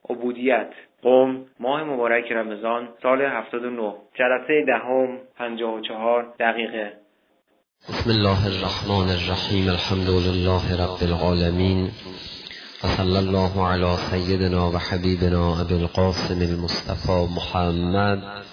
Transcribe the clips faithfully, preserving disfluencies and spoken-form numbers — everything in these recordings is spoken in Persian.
عبودیت. قم، ماه مبارک رمضان، سال هفتاد و نه، جلسه دهم، پنجاه و چهار دقیقه. بسم الله الرحمن الرحیم. الحمد لله رب العالمین و صلی الله علی سیدنا و حبیبنا ابی القاسم المصطفى محمد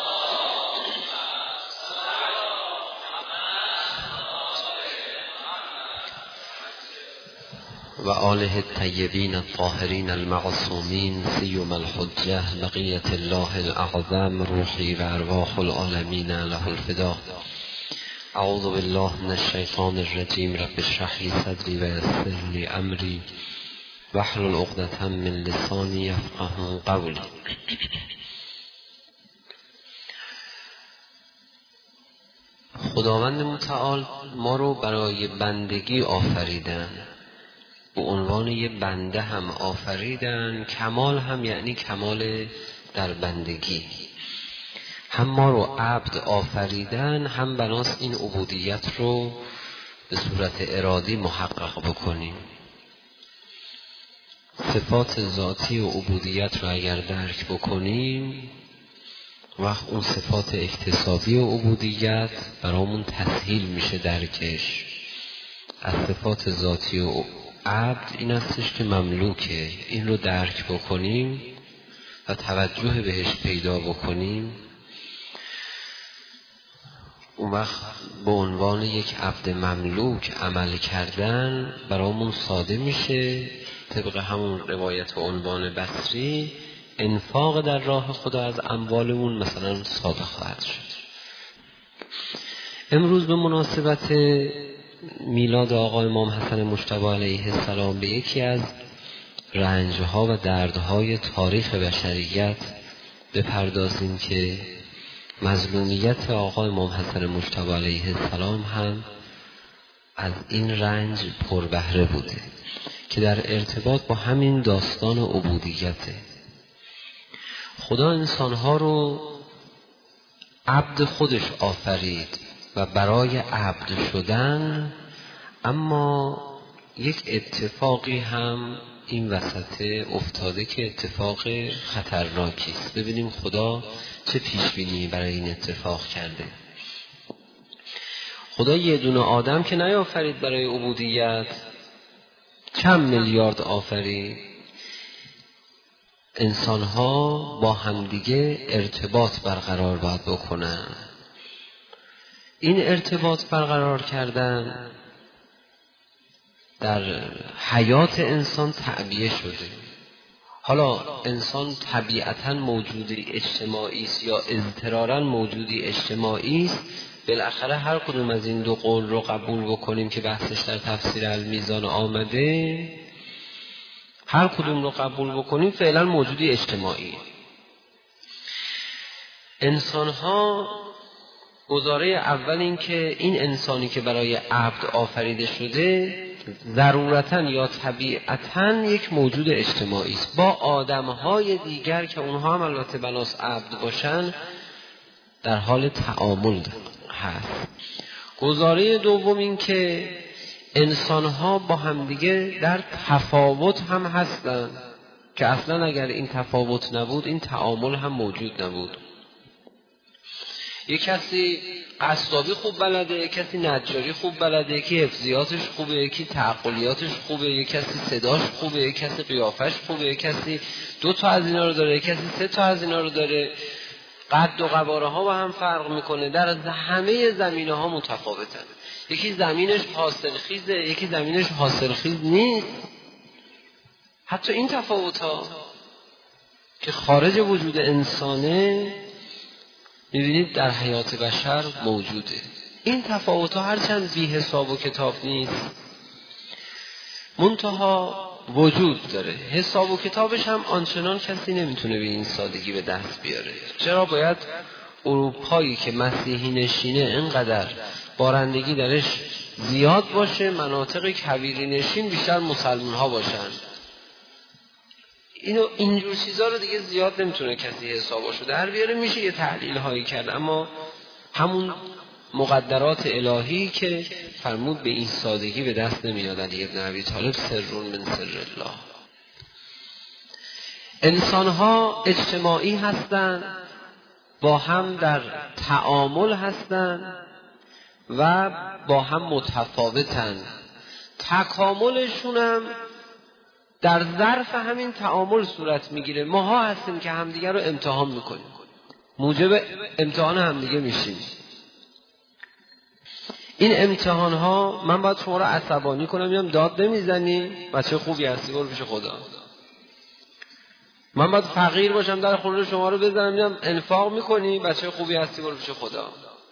و آله الطیبین الطاهرین المعصومین سیما الحجة بقیة الله الاعظم روحی و ارواح العالمین له الفدا. اعوذ بالله من الشیطان الرجیم. رب اشرح لی صدری و یسر لی امری واحلل عقدة من لسانی یفقهوا قولی. خداوند متعال ما رو برای بندگی آفریدن، به عنوان یه بنده هم آفریدن. کمال هم یعنی کمال در بندگی. هم ما رو عبد آفریدن، هم بناست این عبودیت رو به صورت ارادی محقق بکنیم. صفات ذاتی و عبودیت رو اگر درک بکنیم، وقت اون صفات اکتسابی و عبودیت برامون تسهیل میشه درکش. از صفات ذاتی و عبد این استش که مملوکه، این رو درک بکنیم و توجه بهش پیدا بکنیم، اون وقت به عنوان یک عبد مملوک عمل کردن برامون ساده میشه. طبق همون روایت و عنوان بصری، انفاق در راه خدا از اموالمون مثلا ساده خواهد شد. امروز به مناسبت میلاد آقا امام حسن مجتبی علیه السلام به یکی از رنجها و دردهای تاریخ بشریت بپردازیم که مظلومیت آقا امام حسن مجتبی علیه السلام هم از این رنج پربهره بوده که در ارتباط با همین داستان عبودیته. خدا انسانها رو عبد خودش آفرید و برای عبد شدن، اما یک اتفاقی هم این وسط افتاده که اتفاق خطرناکی است. ببینیم خدا چه پیشبینی برای این اتفاق کرده. خدا یه دونه آدم که نیافرید برای عبودیت، چند میلیارد آفرید. انسانها با همدیگه ارتباط برقرار باید بکنن. این ارتباط برقرار کردن در حیات انسان تعبیه شده. حالا انسان طبیعتاً موجودی اجتماعی است یا اضطراراً موجودی اجتماعی است. بالاخره هر کدوم از این دو قول رو قبول بکنیم که بحثش در تفسیر المیزان آمده، هر کدوم رو قبول بکنیم فعلا موجودی اجتماعی. انسان‌ها گزاره اول این که این انسانی که برای عبد آفریده شده ضرورتاً یا طبیعتاً یک موجود اجتماعی است با آدم‌های دیگر که اونها هم البته بناس عبد باشن در حال تعامل هست. گزاره دوم این که انسان‌ها با همدیگه در تفاوت هم هستن که اصلاً اگر این تفاوت نبود این تعامل هم موجود نبود. یک کسی قصابی خوب بلده، یک کسی نجاری خوب بلده، یکی حفظیاتش خوبه، یکی تعقلیاتش خوبه، یک کسی صداش خوبه، یک کسی قیافش خوبه، یک کسی دو تا از اینا رو داره، یک کسی سه تا از اینا رو داره. قد و قواره ها با هم فرق میکنه، در همه زمینه ها متفاوتن. یکی زمینش حاصلخیزه، یکی زمینش حاصلخیز نیست. حتی این تفاوت ها که خارج وجود انسانه میبینید در حیات بشر موجوده. این تفاوت ها هرچند بی حساب و کتاب نیست، منتها وجود داره. حساب و کتابش هم آنچنان کسی نمیتونه به این سادگی به دست بیاره. چرا باید اروپایی که مسیحی نشینه اینقدر بارندگی درش زیاد باشه، مناطق کویری نشین بیشتر مسلمان ها باشن؟ اینو اینجور چیزا رو دیگه زیاد نمیتونه کسی حساباشو در بیاره. میشه یه تحلیل هایی کرد، اما همون مقدرات الهی که فرمود به این سادگی به دست نمیاد. علی ابن ابی طالب سرون من سر الله. انسان‌ها اجتماعی هستند، با هم در تعامل هستند و با هم متفاوتند. تکاملشون هم در ظرف همین تعامل صورت میگیره. ماها هستیم که همدیگه رو امتحان میکنیم، موجب امتحان همدیگه میشیم. این امتحان ها من باید شما رو عصبانی کنم، میگم داد نمیزنی، بچه خوبی هستی برو پیش خدا. من باید فقیر باشم در خونه شما رو بزنم، میگم انفاق میکنی، بچه خوبی هستی برو پیش خدا.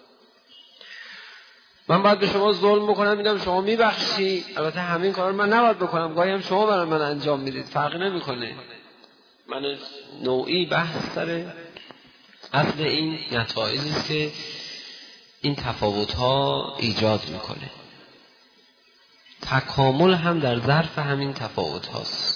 من باید به شما ظلم بکنم، میگم شما میبخشی. البته همین کارا رو من نباید بکنم، گاهی هم شما برای من انجام میدید، فرقی نمیکنه. من نوعی بحث سر اصل این نتایجی است که این تفاوت‌ها ایجاد میکنه. تکامل هم در ظرف همین تفاوت‌هاست.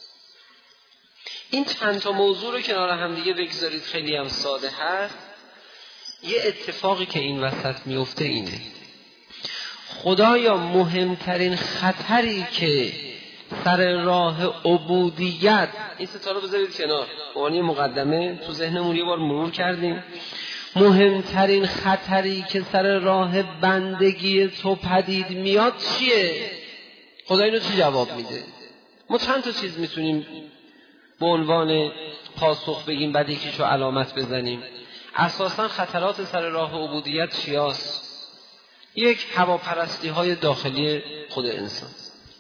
این چند تا موضوع رو کنار هم دیگه بگذارید، خیلی هم ساده هست. یه اتفاقی که این وسط میفته اینه: خدایا مهمترین خطری که سر راه عبودیت، این ستا رو بذارید کنار، معنی مقدمه تو ذهنمون یه بار مرور کردیم. مهمترین خطری که سر راه بندگی تو پدید میاد چیه؟ خدا اینو چی جواب میده؟ ما چند تا چیز میتونیم به عنوان پاسخ بگیم، بعد یکیشو علامت بزنیم. اساساً خطرات سر راه عبودیت چیاست؟ یک، هواپرستی های داخلی خود انسان.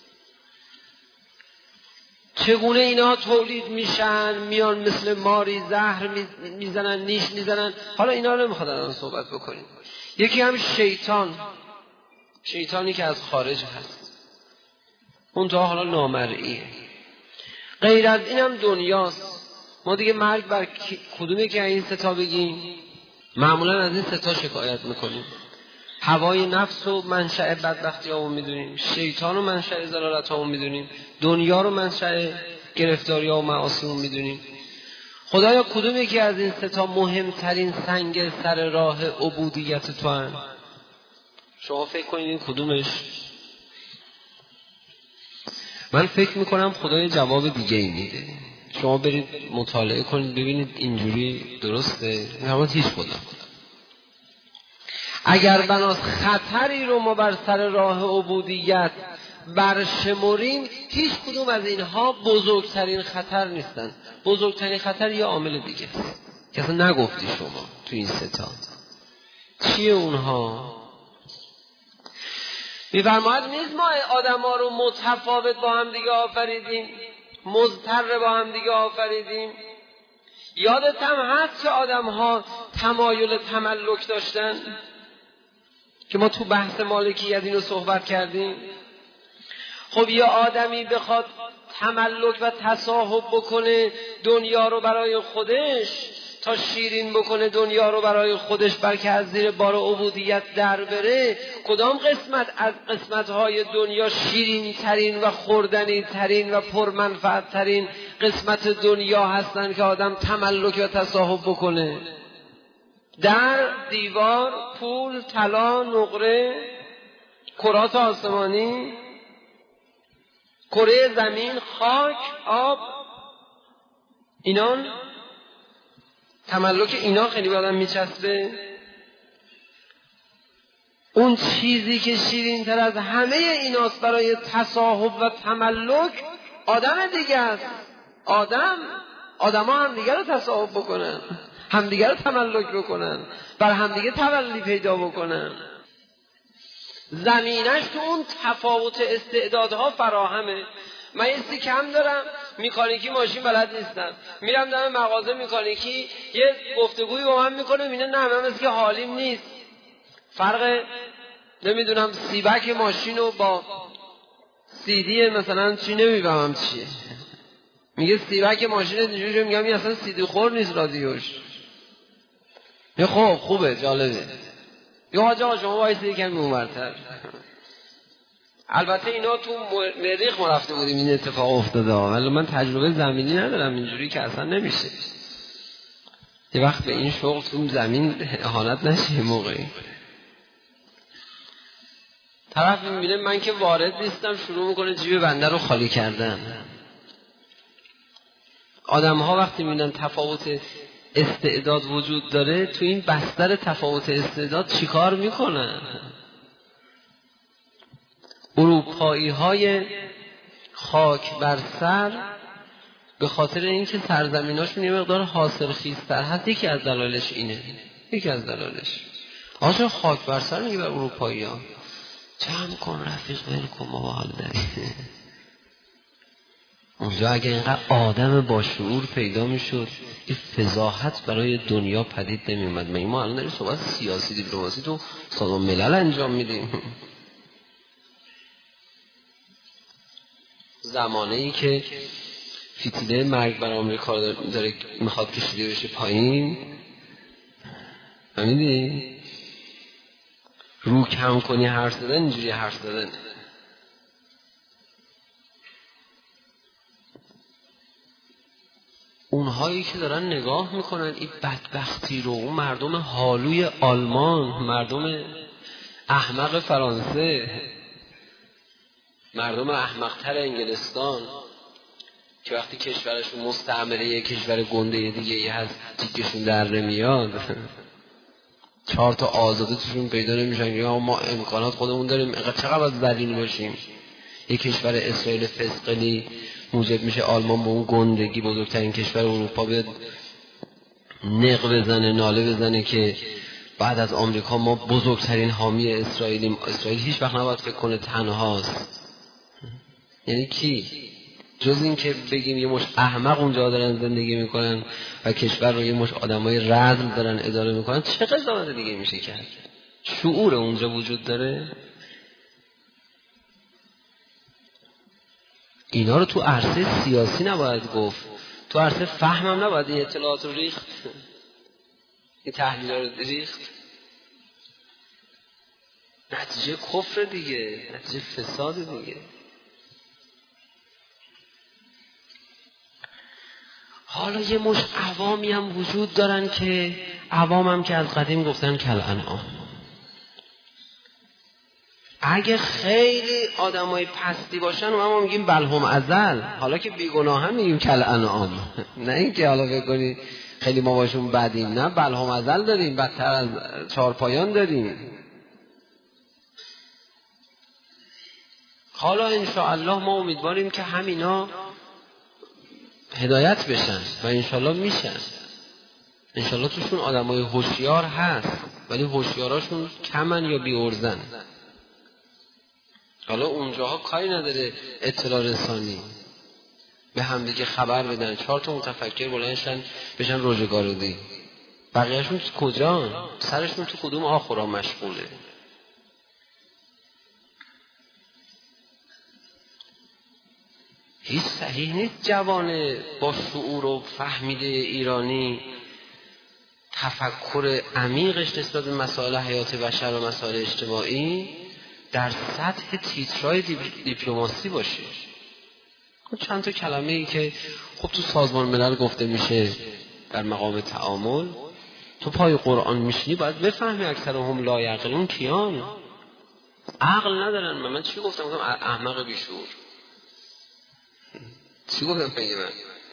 چگونه اینا تولید میشن، میان مثل ماری زهر میزنن، نیش میزنن. حالا اینا رو نمیخواد الان صحبت بکنیم. یکی هم شیطان، شیطانی که از خارج هست، اون تا حالا نامرئیه. غیر از این هم دنیاست. ما دیگه مرگ بر کدومه که این ستا بگیم؟ معمولا از این ستا شکایت میکنیم. هوای نفس و منشأ بدبختی هامون میدونیم، شیطان و منشأ ضلالت هامون میدونیم، دنیا رو منشأ گرفتاری ها و معاصیمون میدونیم. خدایا کدوم یکی از این ستا مهمترین سنگ سر راه عبودیت تو هن؟ شما فکر کنید این کدومش؟ من فکر میکنم خدای جواب دیگه ای میده. شما برید مطالعه کنید ببینید اینجوری درسته؟ نماد هیچ خدا. اگر بناس خطری رو ما بر سر راه عبودیت برشمریم، هیچ کدوم از اینها بزرگترین خطر نیستن. بزرگترین خطر یه عامل دیگه است که اصلا نگفتی شما تو این ستا. چیه اونها؟ میفرماید نیست ما آدم ها رو متفاوت با هم دیگه آفریدیم، مضطر با هم دیگه آفریدیم. یادت هم هست که آدم ها تمایل تملک داشتن که ما تو بحث مالکیت اینو صحبت کردیم. خب یه آدمی بخواد تملک و تصاحب بکنه دنیا رو برای خودش، تا شیرین بکنه دنیا رو برای خودش، بلکه از زیر بار عبودیت در بره، کدام قسمت از قسمت‌های دنیا شیرین ترین و خوردنی ترین و پرمنفعت ترین قسمت دنیا هستن که آدم تملک و تصاحب بکنه؟ در، دیوار، پول، طلا، نقره، کرات آسمانی، کره زمین، خاک، آب، اینان تملک اینا خیلی به آدم میچسبه. اون چیزی که شیرین تر از همه ایناست برای تصاحب و تملک آدم دیگه است. آدم آدم ها هم دیگه رو تصاحب بکنن، همدیگه رو تملک بکنن، بر همدیگه تولی پیدا بکنن. زمینش تو اون تفاوت استعدادها فراهمه. من یه سی کم دارم، مکانیکی ماشین بلد نیستم، میرم دم مغازه مکانیکی، یه گفتگویی با من میکنه، میینه نه من مثل که حالیم نیست. فرق نمیدونم سیبک ماشین رو با سیدی مثلا چی نمیفهمم چیه. میگه سیبک ماشین اینجوری، میگم این اصلا سیدی خور نیست رادیوش. یه خوب خوبه جالبه. یه حاج آقا شما وایسید کمی اونورتر. البته اینا تو مریخ ما رفته بودیم این اتفاق افتاده ها، ولی من تجربه زمینی ندارم، اینجوری که اصلا نمیشه. یه وقت به این شغل تو زمین اهانت نشه موقعی. طرف میبینه من که وارد نیستم، شروع میکنه جیب بنده رو خالی کردن. آدم ها وقتی میبینن تفاوت استعداد وجود داره، تو این بستر تفاوت استعداد چیکار میکنن؟ اروپایی های خاک بر سر به خاطر اینکه سرزمیناشون یه مقدار حاصل خیزتر هست، یکی از دلایلش اینه. یکی از دلایلش آجا خاک بر سر میگه بر اروپایی ها جمع کن رفیق ول کن ما با حال داریم. اونجا اگه اینقدر آدم با شعور پیدا میشد، این فضاحت برای دنیا پدید نمی اومد. ما ما الان داریم صحبت سیاسی دیپلماسی تو سازمان ملل انجام میدیم. زمانه ای که فتیله مرگ بر آمریکا داره میخواد کشیده بشه پایین، فهمیدی؟ رو کم کنی حرف زدن، اینجوری حرف زدن. اونهایی که دارن نگاه میکنن این بدبختی رو، اون مردم حالوی آلمان، مردم احمق فرانسه، مردم احمقتر انگلستان که وقتی کشورشون مستعمره یک کشور گنده دیگه ای هست تیکشون در نمیاد، چهار تا آزاده توشون پیدا نمیشن که ما امکانات خودمون داریم، چقدر باید ذلیل باشیم. یک کشور اسرائیل فسقلی موجب میشه آلمان به اون گندگی بزرگترین کشور اروپا بیاد نق بزنه، ناله بزنه که بعد از آمریکا ما بزرگترین حامی اسرائیلیم. اسرائیل هیچ وقت نباید فکر کنه تنهاست. یعنی کی؟ جز این که بگیم یه مش احمق اونجا دارن زندگی میکنن و کشور رو یه مش آدمای رذل دارن اداره میکنن، چه قضاوت دیگه میشه کرد؟ شعور اونجا وجود داره؟ اینا رو تو عرصه سیاسی نباید گفت، تو عرصه فهمم نباید این اطلاعات رو ریخت، این تحلیل رو ریخت. نتیجه کفر دیگه، نتیجه فساد دیگه. حالا یه مش عوامی هم وجود دارن که عوام هم که از قدیم گفتن کل انعام. اگه خیلی آدمای پستی باشن و ما میگیم بلهم ازل، حالا که بیگناه هم میگیم کل انعام. نه اینکه حالا بکنی خیلی ما باشون بدیم، نه بلهم ازل داریم، بدتر از چارپایان داریم. حالا انشاءالله ما امیدواریم که همینا هدایت بشن و انشاءالله میشن. انشاءالله توشون آدمای هوشیار هست، ولی هوشیاراشون کمن یا بی‌ارزن. حالا اونجاها کاری نداره اطلاع رسانی، به هم دیگه خبر بدن، چهار تا متفکر بلندشن بشن روزگارودی، بقیهشون کجان؟ سرشون تو کدوم آخرا مشغوله؟ هیچ صحیح نیست جوان با شعور و فهمیده ایرانی تفکر عمیقش نسبت به مسائل حیات بشر و مسائل اجتماعی در سطح تیترای دیپلماسی باشه. چند تا کلمه ای که خب تو سازمان ملل گفته میشه در مقام تعامل، تو پای قرآن میشینی باید بفهمی اکثرهم لا یعقلون کیان، عقل ندارن. من چی گفتم؟ گفتم احمق بیشعور. چی گفتم پیگه من؟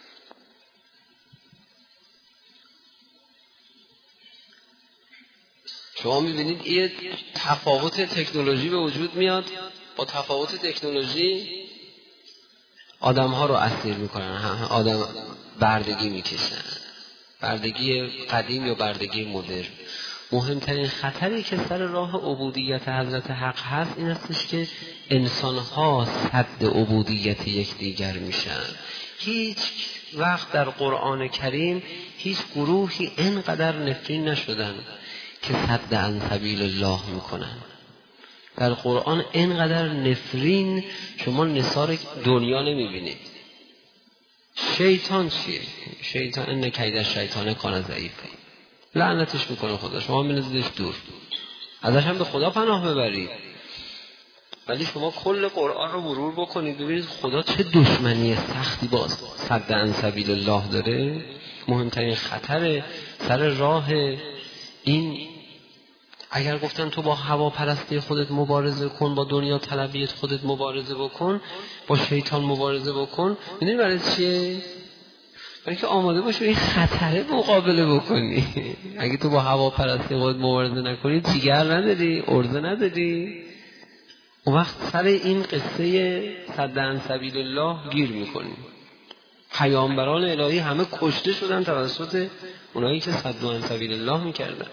شما میبینید این تفاوت تکنولوژی به وجود میاد، با تفاوت تکنولوژی آدم ها رو اسیر میکنن، آدم بردگی میکشن، بردگی قدیم یا بردگی مدرن. مهمترین خطری که سر راه عبودیت حضرت حق هست این هستش که انسان ها صد عبودیت یکدیگر میشن. هیچ وقت در قرآن کریم هیچ گروهی اینقدر نفرین نشدن که صد عن سبیل الله میکنن. در قرآن اینقدر نفرین شما نثار دنیا نمیبینید. شیطان چیه؟ شیطان ان کید الشیطان کان ضعیفا، لعنتش میکنه خدا، شما بنزیدش دور، ازش هم به خدا پناه ببرید. ولی شما کل قرآن رو مرور بکنید ببینید خدا چه دشمنی سختی با صد عن سبیل الله داره. مهمترین خطر سر راه این، اگر گفتن تو با هواپرستی خودت مبارزه کن، با دنیا طلبیت خودت مبارزه بکن، با شیطان مبارزه بکن، میدونی برای چیه؟ برای که آماده باشی این خطره مقابله بکنی. اگه تو با هواپرستی خود مبارزه نکنی جیگر نداری، ارزه نداری، اون وقت سر این قصه صد عن سبیل الله گیر میکنی. پیامبران الهی همه کشته شدن توسط اونایی که صد عن سبیل الله میکردن.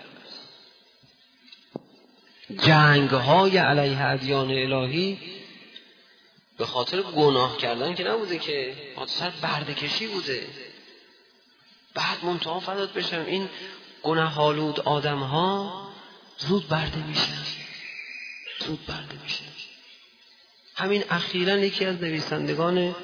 جنگ های علیه ادیان الهی به خاطر گناه کردن که نبوده، که خاطر برده‌کشی بوده. بعد منتها فدات بشم این گناه آلود آدم ها زود برده میشن، زود برده میشن. همین اخیراً یکی از نویسندگان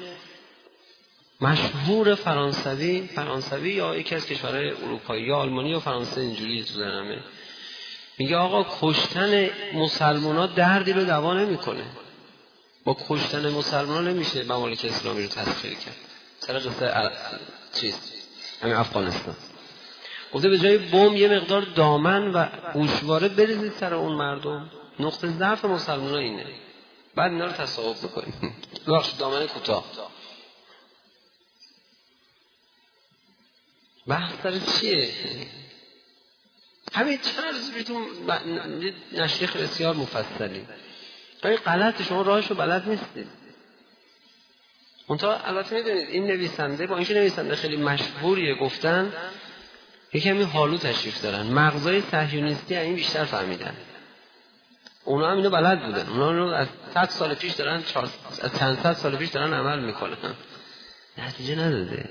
مشهور فرانسوی فرانسوی یا یکی از کشورهای اروپایی یا آلمانی یا فرانسه، اینجوری تو ذهنمه، میگه آقا کشتن مسلمان‌ها دردی رو دوا نمیکنه. با کشتن مسلمان‌ها نمیشه ممالک اسلامی رو تسخیر کرد. سر قصه چیز همین افغانستان گفته به جای بمب یه مقدار دامن و گوشواره بریزید سر اون مردم. نقطه ضعف مسلمان‌ها اینه. بعد اینا رو تصاحب بکنیم. بخش دامن کوتاه. بحث سر چیه؟ همین چند روز بیتون نشریه بسیار مفصلی. ولی غلط، شما راهشو بلد نیستید. منتها البته میدونید این نویسنده با اینکه نویسنده خیلی مشهوریه، گفتن یکی همین حالو تشریف دارن، مغزای صهیونیستی این بیشتر فهمیدن. اونا هم اینو بلد بودن، اونا رو از صد سال پیش دارن، از چند صد سال پیش دارن عمل میکنن، نتیجه نداده.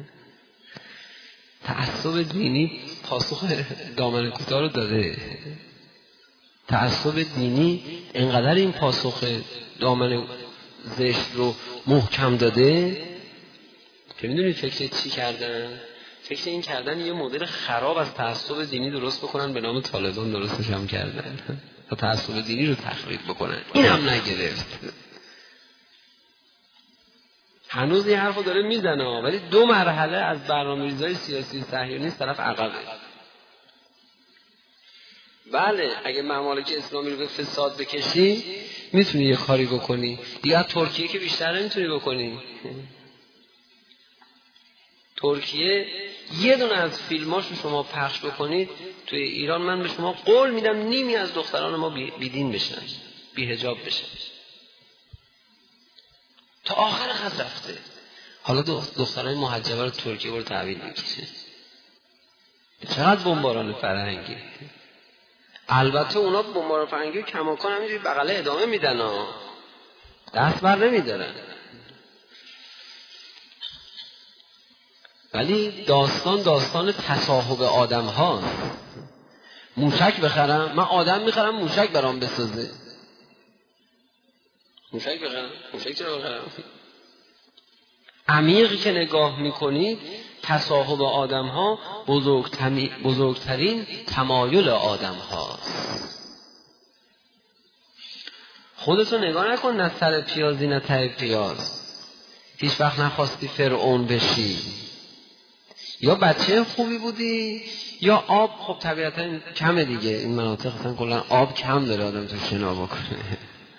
تعصب دینی پاسخ دامن کوتاه رو داده. تعصب دینی انقدر این پاسخ دامن زشت رو محکم داده که میدونید فکر چی کردن؟ فکر این کردن یه مدل خراب از تعصب دینی درست بکنن به نام طالبان، درستش هم کردن تا تعصب دینی رو تخریب بکنن. این هم نگرفت. هنوز این حرف رو داره میزنه، ولی دو مرحله از برنامه‌ریزی‌های سیاسی صهیونیست طرف عقبه. بله اگه ممالک اسلامی رو به فساد بکشی میتونی یه کاری بکنی، دیگه از ترکیه که بیشتر نمیتونی بکنی. ترکیه یه دونه از فیلماشو شما پخش بکنید توی ایران، من به شما قول میدم نیمی از دختران ما بیدین بشن، بی حجاب بشن. تا آخر خط رفته. حالا دختران محجبه رو ترکیه برو تحویل میکشه. چقدر بمباران فرهنگی. البته اونا بمباران فرهنگی کماکان همینجوری بغله ادامه میدن ها، دست بر نمیدارن. ولی داستان داستان تصاحب آدم هاست. موشک بخرم، من آدم میخرم موشک برام بسازه. موشک بخرم، موشک چرا بخرم؟ عمیقی که نگاه میکنید تصاحب آدم ها بزرگترین تمایل آدم هاست. خودتو نگاه نکن، نه سر پیازی نه ته پیاز. هیچ وقت نخواستی فرعون بشی، یا بچه خوبی بودی یا آب. خب طبیعتا کمه دیگه، این مناطق اصلا کلا آب کم داره آدم تو شنا بکنه.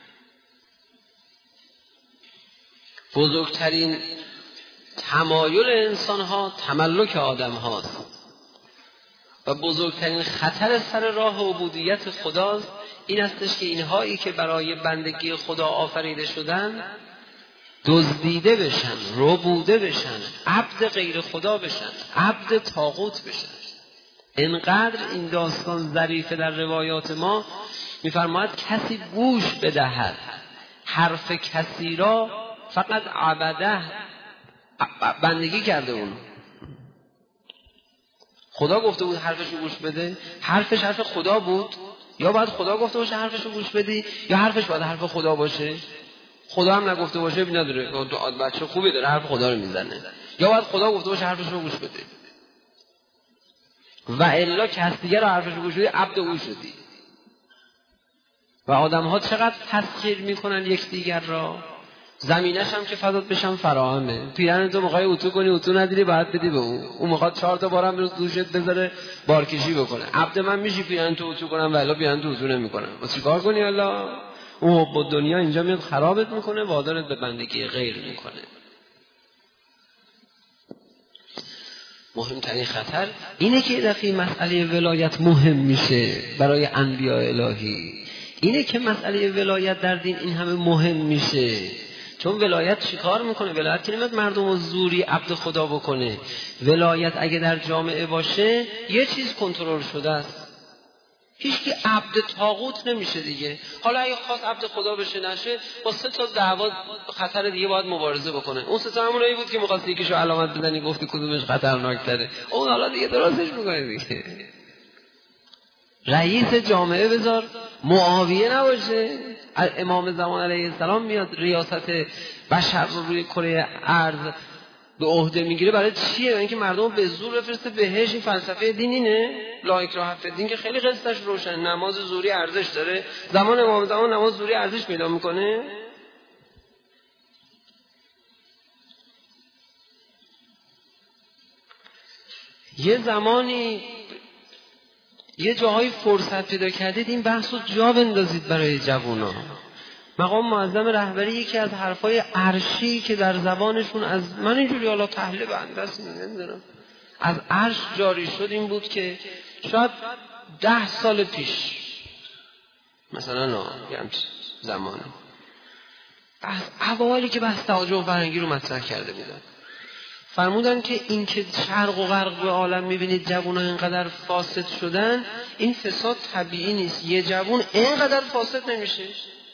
بزرگترین تمایل انسان ها تملک آدم هاست و بزرگترین خطر سر راه عبودیت خداست این استش که اینهایی که برای بندگی خدا آفریده شدن دزدیده بشن، ربوده بشن، عبد غیر خدا بشن، عبد طاغوت بشن. انقدر این داستان ظریفه در روایات ما، میفرماید کسی گوش بدهد حرف کسی را فقط عبده، بندگی کرده اون. خدا گفته بود حرفشو گوش بده، حرفش حرف خدا بود، یا باید خدا گفته باشه حرفشو گوش بدی، یا حرفش باید حرف خدا باشه. خدا هم نگفته باشه بی نداره، بچه خوبی داره حرف خدا رو میزنه، یا باید خدا گفته باشه حرفشو گوش بده. و الا کس دیگه رو حرفشو گوش بدی عبد او شدی. و آدم ها چقدر تسخیر میکنن یک دیگر را. زمینش هم که فدات بشم فراهمه. پیرن تو میخوای اتو کنی، اتو ندیری باید بدی به اون. اون میخواد چهار تا بارم بروز دوشت بذاره بارکشی بکنه. عبد من میشی پیرن تو اتو کنم ولی پیرن تو اتو نمیکنم. واسه چیکار کنی الله؟ اون با دنیا اینجا میاد خرابت میکنه، وادارت به بندگی غیر میکنه. مهمترین خطر اینه که یه دفعه مسئله ولایت مهم میشه برای انبیاء الهی. اینه که مسئله ولایت در دین این همه مهم میشه. چون ولایت چیکار میکنه؟ ولایت که نمیاد مردم رو زوری عبد خدا بکنه. ولایت اگه در جامعه باشه یه چیز کنترل شده است. هیچ که عبد طاغوت نمیشه دیگه. حالا اگه خواست عبد خدا بشه نشه، با سه تا دعوا خطر دیگه باید مبارزه بکنه. اون سه تا همونایی بود که می‌خواست یکیشو علامت بزنی گفتی کدومش خطرناک‌تره. اون حالا دیگه درستش می‌کنه دیگه. رئیس جامعه بذار معاویه نباشه. امام زمان علیه السلام میاد ریاست بشر رو روی کره ارض به عهده میگیره. برای چیه؟ برای اینکه مردم به زور بفرسته بهش. این فلسفه دین اینه. لا اکراه فی الدین که خیلی قصهش روشن. نماز زوری ارزش داره. زمان امام زمان نماز زوری ارزش پیدا میکنه. یه زمانی یه جاهای فرصت پیدا کردید این بحث رو جا بندازید برای جوونا. مقام معظم رهبری یکی از حرفای عرشی که در زبانشون از من اینجوری حالا تحلیل بنده است نمیدونم از عرش جاری شد این بود که شاید ده سال پیش مثلا نه یه همچه زمانه بحث اوایلی که بحث توجه فرهنگی رو مطرح کرده بودن، فرمودن که این که شرق و غرب به عالم میبینید جوونا اینقدر فاسد شدن، این فساد طبیعی نیست. یه جوون اینقدر فاسد نمیشه،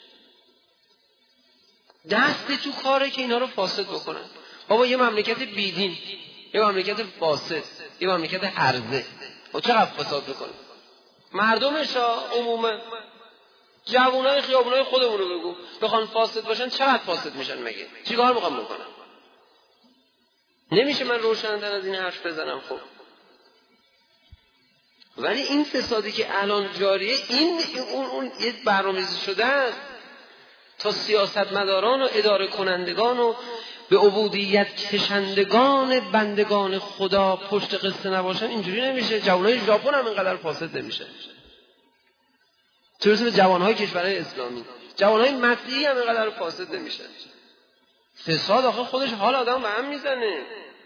دستی تو کاره که اینا رو فاسد بکنن. بابا یه مملکت بیدین، یه مملکت فاسد، یه مملکت هرزه و چقدر فساد بکنه مردمش ها. عموما جوانای خیابونای خودمون رو بگو بخوان فاسد باشن چقدر فاسد میشن؟ مگه چی کار میخوام بکنم؟ نمیشه من روشن‌تر از این حرف بزنم. خب ولی این فسادی که الان جاریه این اون, اون یه برنامه‌ریزی شده است تا سیاستمداران و اداره کنندگان و به عبودیت کشندگان بندگان خدا پشت قصه نباشن. اینجوری نمیشه. جوانای ژاپن هم اینقدر فاسد نمیشه، چه برسه به جوانهای کشورهای اسلامی. جوانهای مسیحی هم اینقدر فاسد نمیشه. فساد آخه خودش حال آدم به هم میزنه.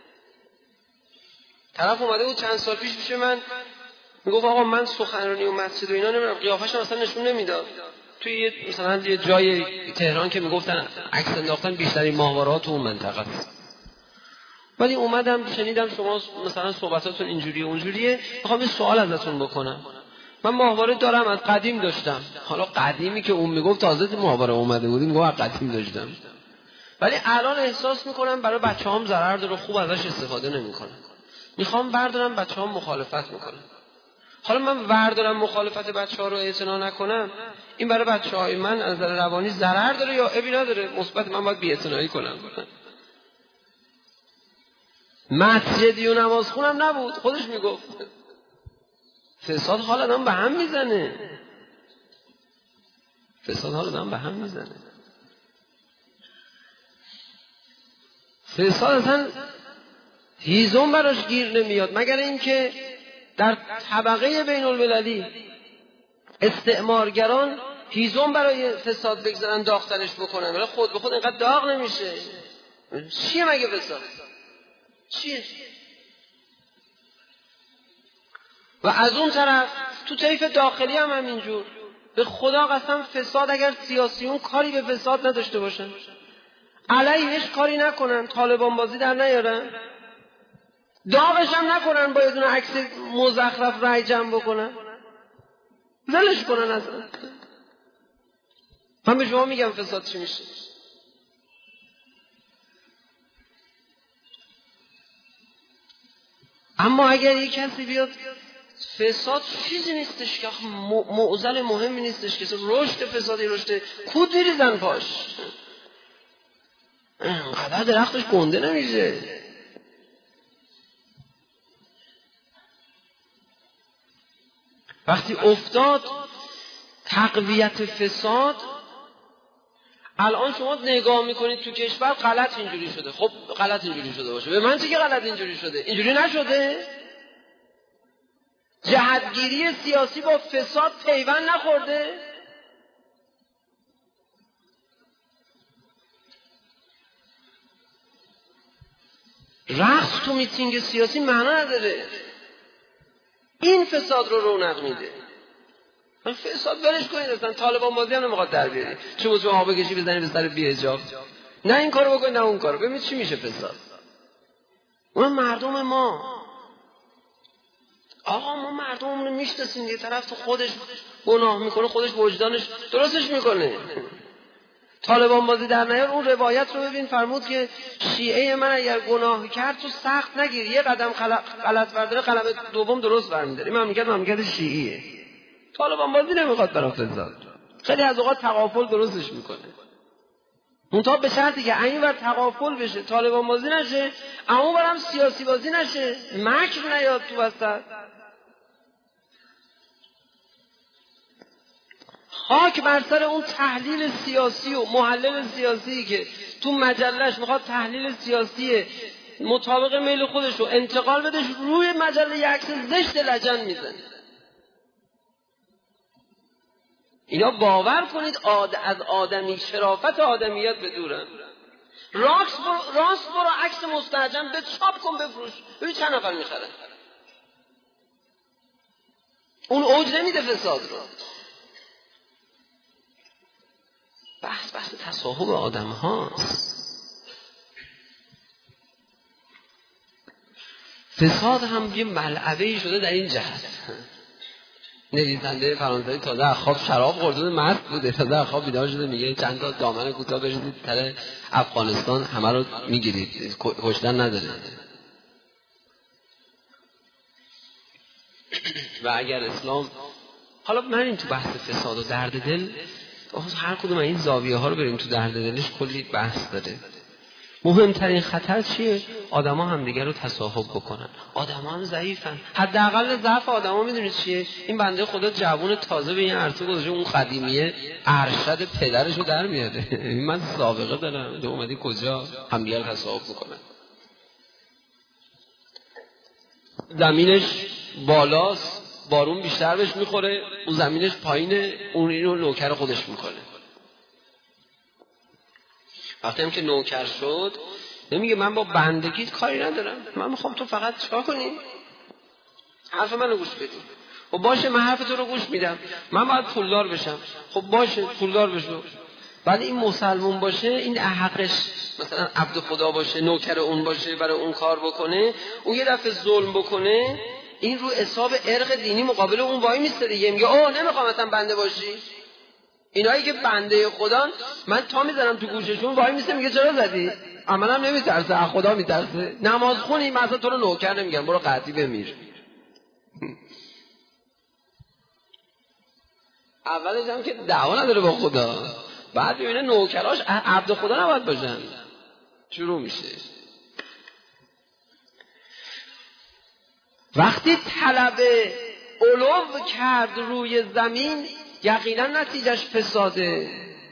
طرف اومده بود چند سال پیش پیش من میگفت آقا من سخنرانی و مسجد و اینا نمیدونم، قیافه‌ش اصلا نشون نمیداد. توی یه مثلا یه جای تهران که میگفتن عکس انداختن بیشترین ماهواره‌ها تو اون منطقه است. ولی اومدم شنیدم شما مثلا صحبتاتون اینجوری اونجوریه، میخوام یه سوال ازتون بکنم. من ماهواره دارم، از قدیم داشتم. حالا قدیمی که اون میگفت تازه ماهواره اومده بودیم میگفت قدیم داشتم، ولی الان احساس میکنم برای بچه‌هام ضرر داره، خوب ازش استفاده نمیکنم. میخوام بردارم بچه‌هام مخالفت میکنن. حالا من بردارم مخالفت بچه‌ها رو اعتنا نکنم، این برای بچه‌های من از نظر روانی ضرر داره یا عیبی نداره؟ مثبت من باید بی‌اعتنایی کنم. مسجدی و نماز خونم نبود، خودش میگفت. فساد حال آدم به هم میزنه. فساد حال آدم به هم میزنه. فساد اصلا هیزم براش گیر نمیاد، مگر اینکه در طبقه بین المللی استعمارگران هیزم برای فساد بگذارن داغ‌ترش بکنن، ولی خود به خود اینقدر داغ نمیشه. چیه مگه فساد؟ چیه؟ و از اون طرف تو طیف داخلی هم همینجور. به خدا قسم فساد اگر سیاسیون کاری به فساد نداشته باشن، علیهش کاری نکنن، طالبان بازی در نیارن، داغش هم نکنن، با یه دونه عکس مزخرف رای جمع بکنن، ولش کنن اصلا. من به شما میگم فساد چی میشه. اما اگر یک کسی بیاد فساد چیزی نیستش که معضل مهمی نیستش که رشد فسادی رشد کود میریزن پاش، اینقدر درختش گنده نمیشه. وقتی افتاد تقویت فساد، الان شما نگاه میکنید تو کشور غلط اینجوری شده. خب غلط اینجوری شده باشه، به من چه که غلط اینجوری شده؟ اینجوری نشده؟ جهتگیری سیاسی با فساد پیوند نخورده؟ رقص تو میتینگ سیاسی معنا نداره. این فساد رو رونق میده. فساد ولش کنید، اصلا طالبان بازی هم نمیخواد در بیاری. چه موضوع ها بکشی بزنی به سر بی حجاب، نه این کارو بکنید نه اون کارو. ببینید چی میشه فساد. اون مردم ما، آقا ما مردممون رو میشناسیم، یه طرف تو خودش گناه میکنه، خودش وجدانش درستش میکنه. طالبان بازی در نیار. اون روایت رو ببین، فرمود که شیعه من اگر گناه کرد تو سخت نگیر، یه قدم غلط برداره قلم دوم درست برمی‌داره. این مملکت مملکت شیعیه. طالبان بازی نمیخواد برای فساد. خیلی از اوقات تغافل درستش میکنه. منتها به شرطی که این ور تغافل بشه، طالبان بازی نشه، اما برام سیاسی بازی نشه، مکر نیاد تو وسط. خاک بر سر اون تحلیل سیاسی و محلل سیاسی که تو مجلهش میخواد تحلیل سیاسی مطابق میل خودش رو انتقال بدش، روی مجله یک عکس زشت لجن میزنه. اینا باور کنید آد... از آدمی شرافت آدمیت بدورن. راست برو راست برو عکس مستعجم به چاپ کن بفروش، ببین چند نفر میخرن. اون اوج نمیده فساد رو. بحث بحث تصاحب آدم هاست. فساد هم یه ملعبه‌ای شده در این جهت. نویسنده فرانسوی تازه از خواب شراب خورده مست بوده، تازه از خواب بیدار شده میگه چند تا دامن کوتاه بریزید سر افغانستان همه رو میگیرید، کشتن نداره. و اگر اسلام، حالا من این تو بحث فساد و درد دل، هر کدوم این زاویه ها رو بریم تو درد دلش کلی بحث داره. مهمترین خطر چیه؟ آدما همدیگه رو تصاحب بکنن. آدما هم ضعیفن. حداقل ضعف آدما میدونید چیه؟ این بنده خدا جوون تازه به این عرصه گذاشته، اون قدیمیه ارشد پدرش رو در میاره. من سابقه دارم، تو اومدی کجا همدیگه رو تصاحب بکنن. زمینش بالاست، بارون بیشتر بهش میخوره، اون زمینش پایینه، اون اینو نوکر خودش میکنه. وقتی هم که نوکر شد نمیگه من با بندگیت کاری ندارم، من میخوام تو فقط چیکار کنی؟ حرف منو گوش بدی. خب باشه من حرف تو رو گوش میدم، من باید پولدار بشم. خب باشه پولدار بشو. ولی این مسلمون باشه، این حقش مثلا عبد خدا باشه، نوکر اون باشه، برای اون کار بکنه، اون یه دفعه ظلم بکنه، این رو حساب ارق دینی مقابل اون وای میسته دیگه، میگه اوه نمیخوام مثلا بنده باشی. اینایی که بنده خدان، من تا میذارم تو گوششون وای میسته میگه چرا زدی؟ عملا نمیترسه، از خدا میترسه. نماز خونی مثلا تو رو نوکر نمیگم، برو قطعی بمیر. اولش هم که دعوا نداره با خدا، بعد ببینه نوکراش عبد خدا نباید باشن، شروع میشه. وقتی طلب علو کرد روی زمین، یقینا نتیجهش فساده.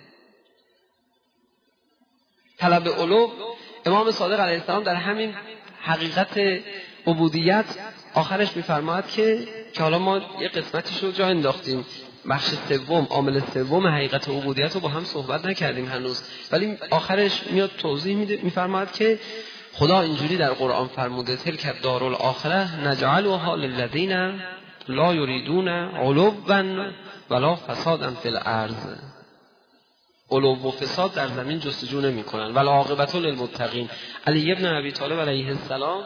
طلب علو، امام صادق علیه السلام در همین حقیقت عبودیت آخرش میفرماید که که حالا ما یه قسمتیش رو جا انداختیم، بخش سوم، عامل سوم حقیقت عبودیت رو با هم صحبت نکردیم هنوز، ولی آخرش میاد توضیح میده، میفرماید که خدا اینجوری در قرآن فرموده تلک دارالآخره نجعلها للذین لا یریدون علوا ولا فسادا فی الارض. علو و فساد در زمین جستجو نمی کنن. ولا عاقبت للمتقین. علی ابن ابی طالب علیه السلام،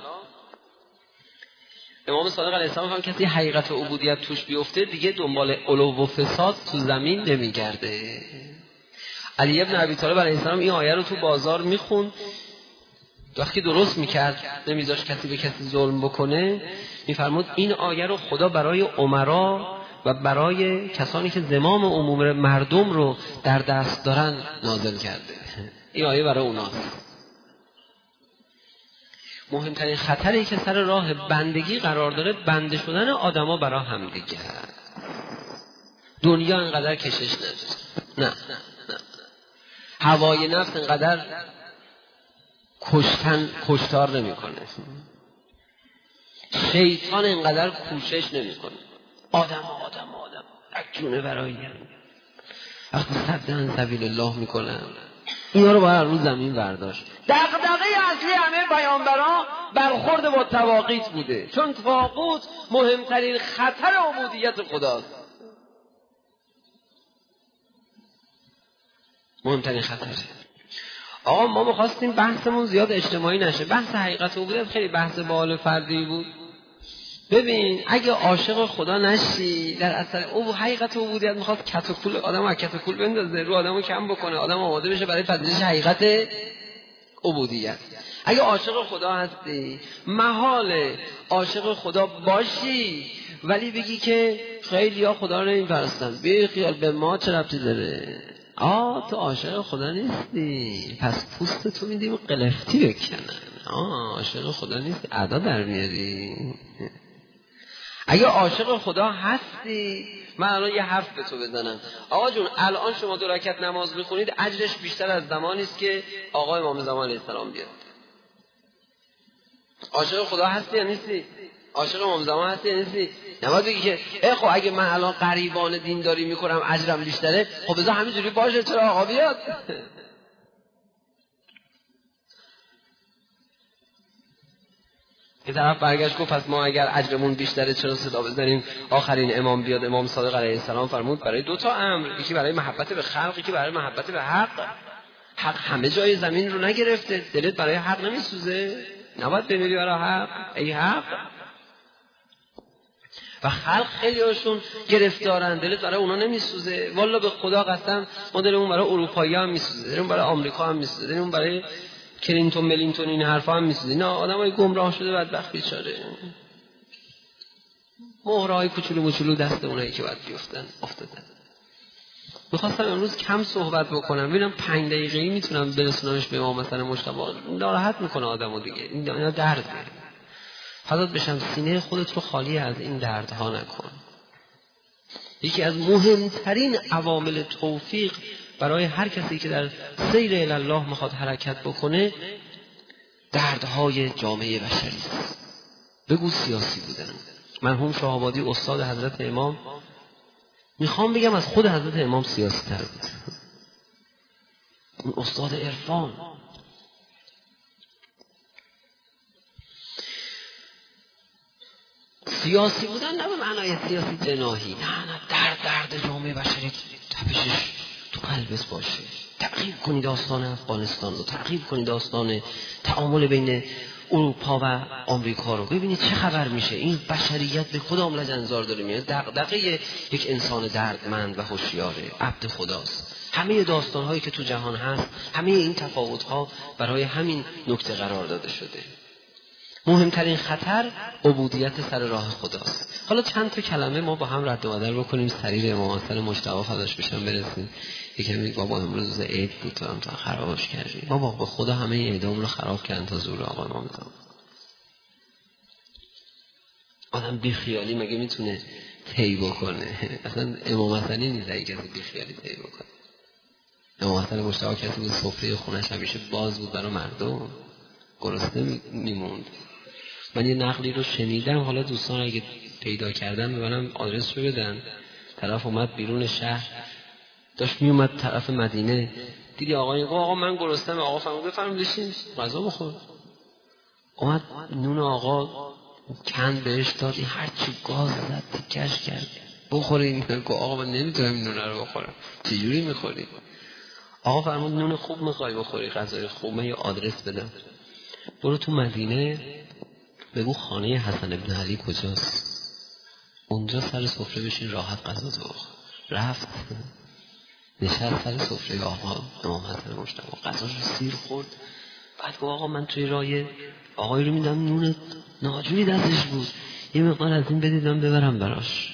امام صادق علیه السلام هم کسی حقیقت عبودیت توش بیفته دیگه دنبال علو و فساد تو زمین نمیگرده. علی ابن ابی طالب علیه السلام این آیه رو تو بازار میخوند، وقتی درست میکرد نمیذاش کسی به کسی ظلم بکنه، میفرمود این آیه رو خدا برای امرا و برای کسانی که زمام عموم مردم رو در دست دارن نازل کرده. این آیه برای اوناست. مهمترین خطری که سر راه بندگی قرار داره بنده شدن آدما برای همدیگه. دنیا انقدر کشش نداره، نه نه نه. هوای نفس انقدر کشتن کشتار نمیکنه. شیطان انقدر کوشش نمیکنه. آدم آدم آدم یک جونه برای وقتی صدن سبیل الله میکنن، اینا رو باید رو زمین برداشت. دغدغه اصلی همه پیامبران برخورد با طواغیت بوده، چون طاغوت مهمترین خطر عبودیت خداست. مهمترین خطره. آقا ما می‌خواستیم بحثمون زیاد اجتماعی نشه. بحث حقیقت عبودیت خیلی بحث باحال فردی بود. ببین اگه عاشق خدا نشی در اثر او حقیقت عبودیت میخواد کت و کول آدمو از کت و کول بندازه، رو آدمو کم بکنه، آدم آماده بشه برای پذیرش حقیقت عبودیت. اگه عاشق خدا هستی محاله عاشق خدا باشی ولی بگی که خیلی ها خدا رو نمی‌پرستن، بی خیال به ما چه ربطی داره؟ آه تو عاشق خدا نیستی، پس پوست تو میدیم قلفتی بکنن. آه عاشق خدا نیستی، ادا در میاری. اگه عاشق خدا هستی من الان یه حرف به تو بزنم. آقا جون الان شما دو رکعت نماز میخونید اجرش بیشتر از زمانی است که آقا امام زمان علیه السلام بیاد. عاشق خدا هستی یا نیستی؟ عاشق امام زمان هستی یا نیستی؟ نباید بگی که ای خب اگه من الان قریبان دینداری میکنم اجرم بیشتره، خب بذار همینجوری باشه چرا آقا بیاد؟ یه طرف برگشت گفت پس ما اگر اجرمون بیشتره چرا صدا بزنیم آخرین امام بیاد؟ امام صادق علیه السلام فرمود برای دو تا امر، یکی برای محبت به خلق، یکی برای محبت به حق. حق همه جای زمین رو نگرفته، دلت برای حق نمیسوزه؟ نباید بمیری برای حق ای حق. و خلق خیلی هاشون گرفتارن، دلت برای اونا نمیسوزه. والا به خدا قسم ما دلمون برای اروپایی هم میسوزه، دلمون برای آمریکا هم میسوزه، دلمون برای کلینتون ملینتون این حرفا هم میسوزه. نه آدمای گمراه شده بدبخت بیچاره، مهرهای کوچولو موچولو دست اونایی که باید بیفتن افتادن. میخواستم امروز کم صحبت بکنم، ببینم پنج دقیقه‌ای میتونم برسونمش به امام مثلا مجتبی. ناراحت میکنه آدمو دیگه، اینا درده. فدات بشم سینه خودت رو خالی از این دردها نکن. یکی از مهمترین عوامل توفیق برای هر کسی که در سیر الی الله میخواد حرکت بکنه دردهای جامعه بشری است. بگو سیاسی بودن. مرحوم شاه‌آبادی استاد حضرت امام، میخوام بگم از خود حضرت امام سیاسی تر بود. اون استاد عرفان. سیاسی بودن نه به معنای سیاسی جناحی، نه نه درد درد جامعه بشری تپشش تو قلبت باشه. تغییر کنی داستان افغانستان رو، تغییر کنی داستان تعامل بین اروپا و آمریکا رو، ببینید چه خبر میشه. این بشریت به کدام لجنزار داره میاد. دغدغه یک انسان دردمند و هوشیاره، عبد خداست. همه داستان‌هایی که تو جهان هست، همه این تفاوت‌ها برای همین نکته قرار داده شده. مهمترین خطر عبودیت سر راه خداست. حالا چند تا کلمه ما با هم رد و بدل بکنیم، سریع امام حسن مجتبی فداش بشن برسیم. یکم بابا امروز عید بود تو هم تا خرابش کردی. بابا به خدا همه عیدام رو خراب کردن تا زور آقا امام زمان. آدم بی خیالی مگه میتونه طی بکنه؟ اصلا امام حسنی نیست اگه کسی بی خیالی طی بکنه. امام حسن مجتبی کسی بود سفره خونش همیشه باز بود برای مردم، گرسنه میموند. من یه نقلی رو شنیدم، حالا دوستان اگه پیدا کردن ببرم آدرس رو بدن. طرف اومد بیرون شهر، داشت میومد طرف مدینه، دیدی آقا این آقا من گرسنه‌ام، آقا فرمود بفرمایید بشین غذا بخور. اومد نون آقا کند بهش داد، این هر چی گاز زد تیکش کرد بخورین. آقا من نمیتونم این نون رو بخورم. چجوری میخوری؟ آقا فرمود نون خوب میخوای بخوری، غذای خوب، من یه آدرس بدم، برو تو مدینه بگو خانه حسن ابن علی کجاست، اونجا سر سفره بشین راحت غذا بخور. رفت نشست سر سفره آقا امام حسن مجتبی، غذا رو سیر خورد. بعد گفت آقا من توی راه آقایی رو میدم نون ناجوری دستش بود، یه مقدار از این بدیدم ببرم براش.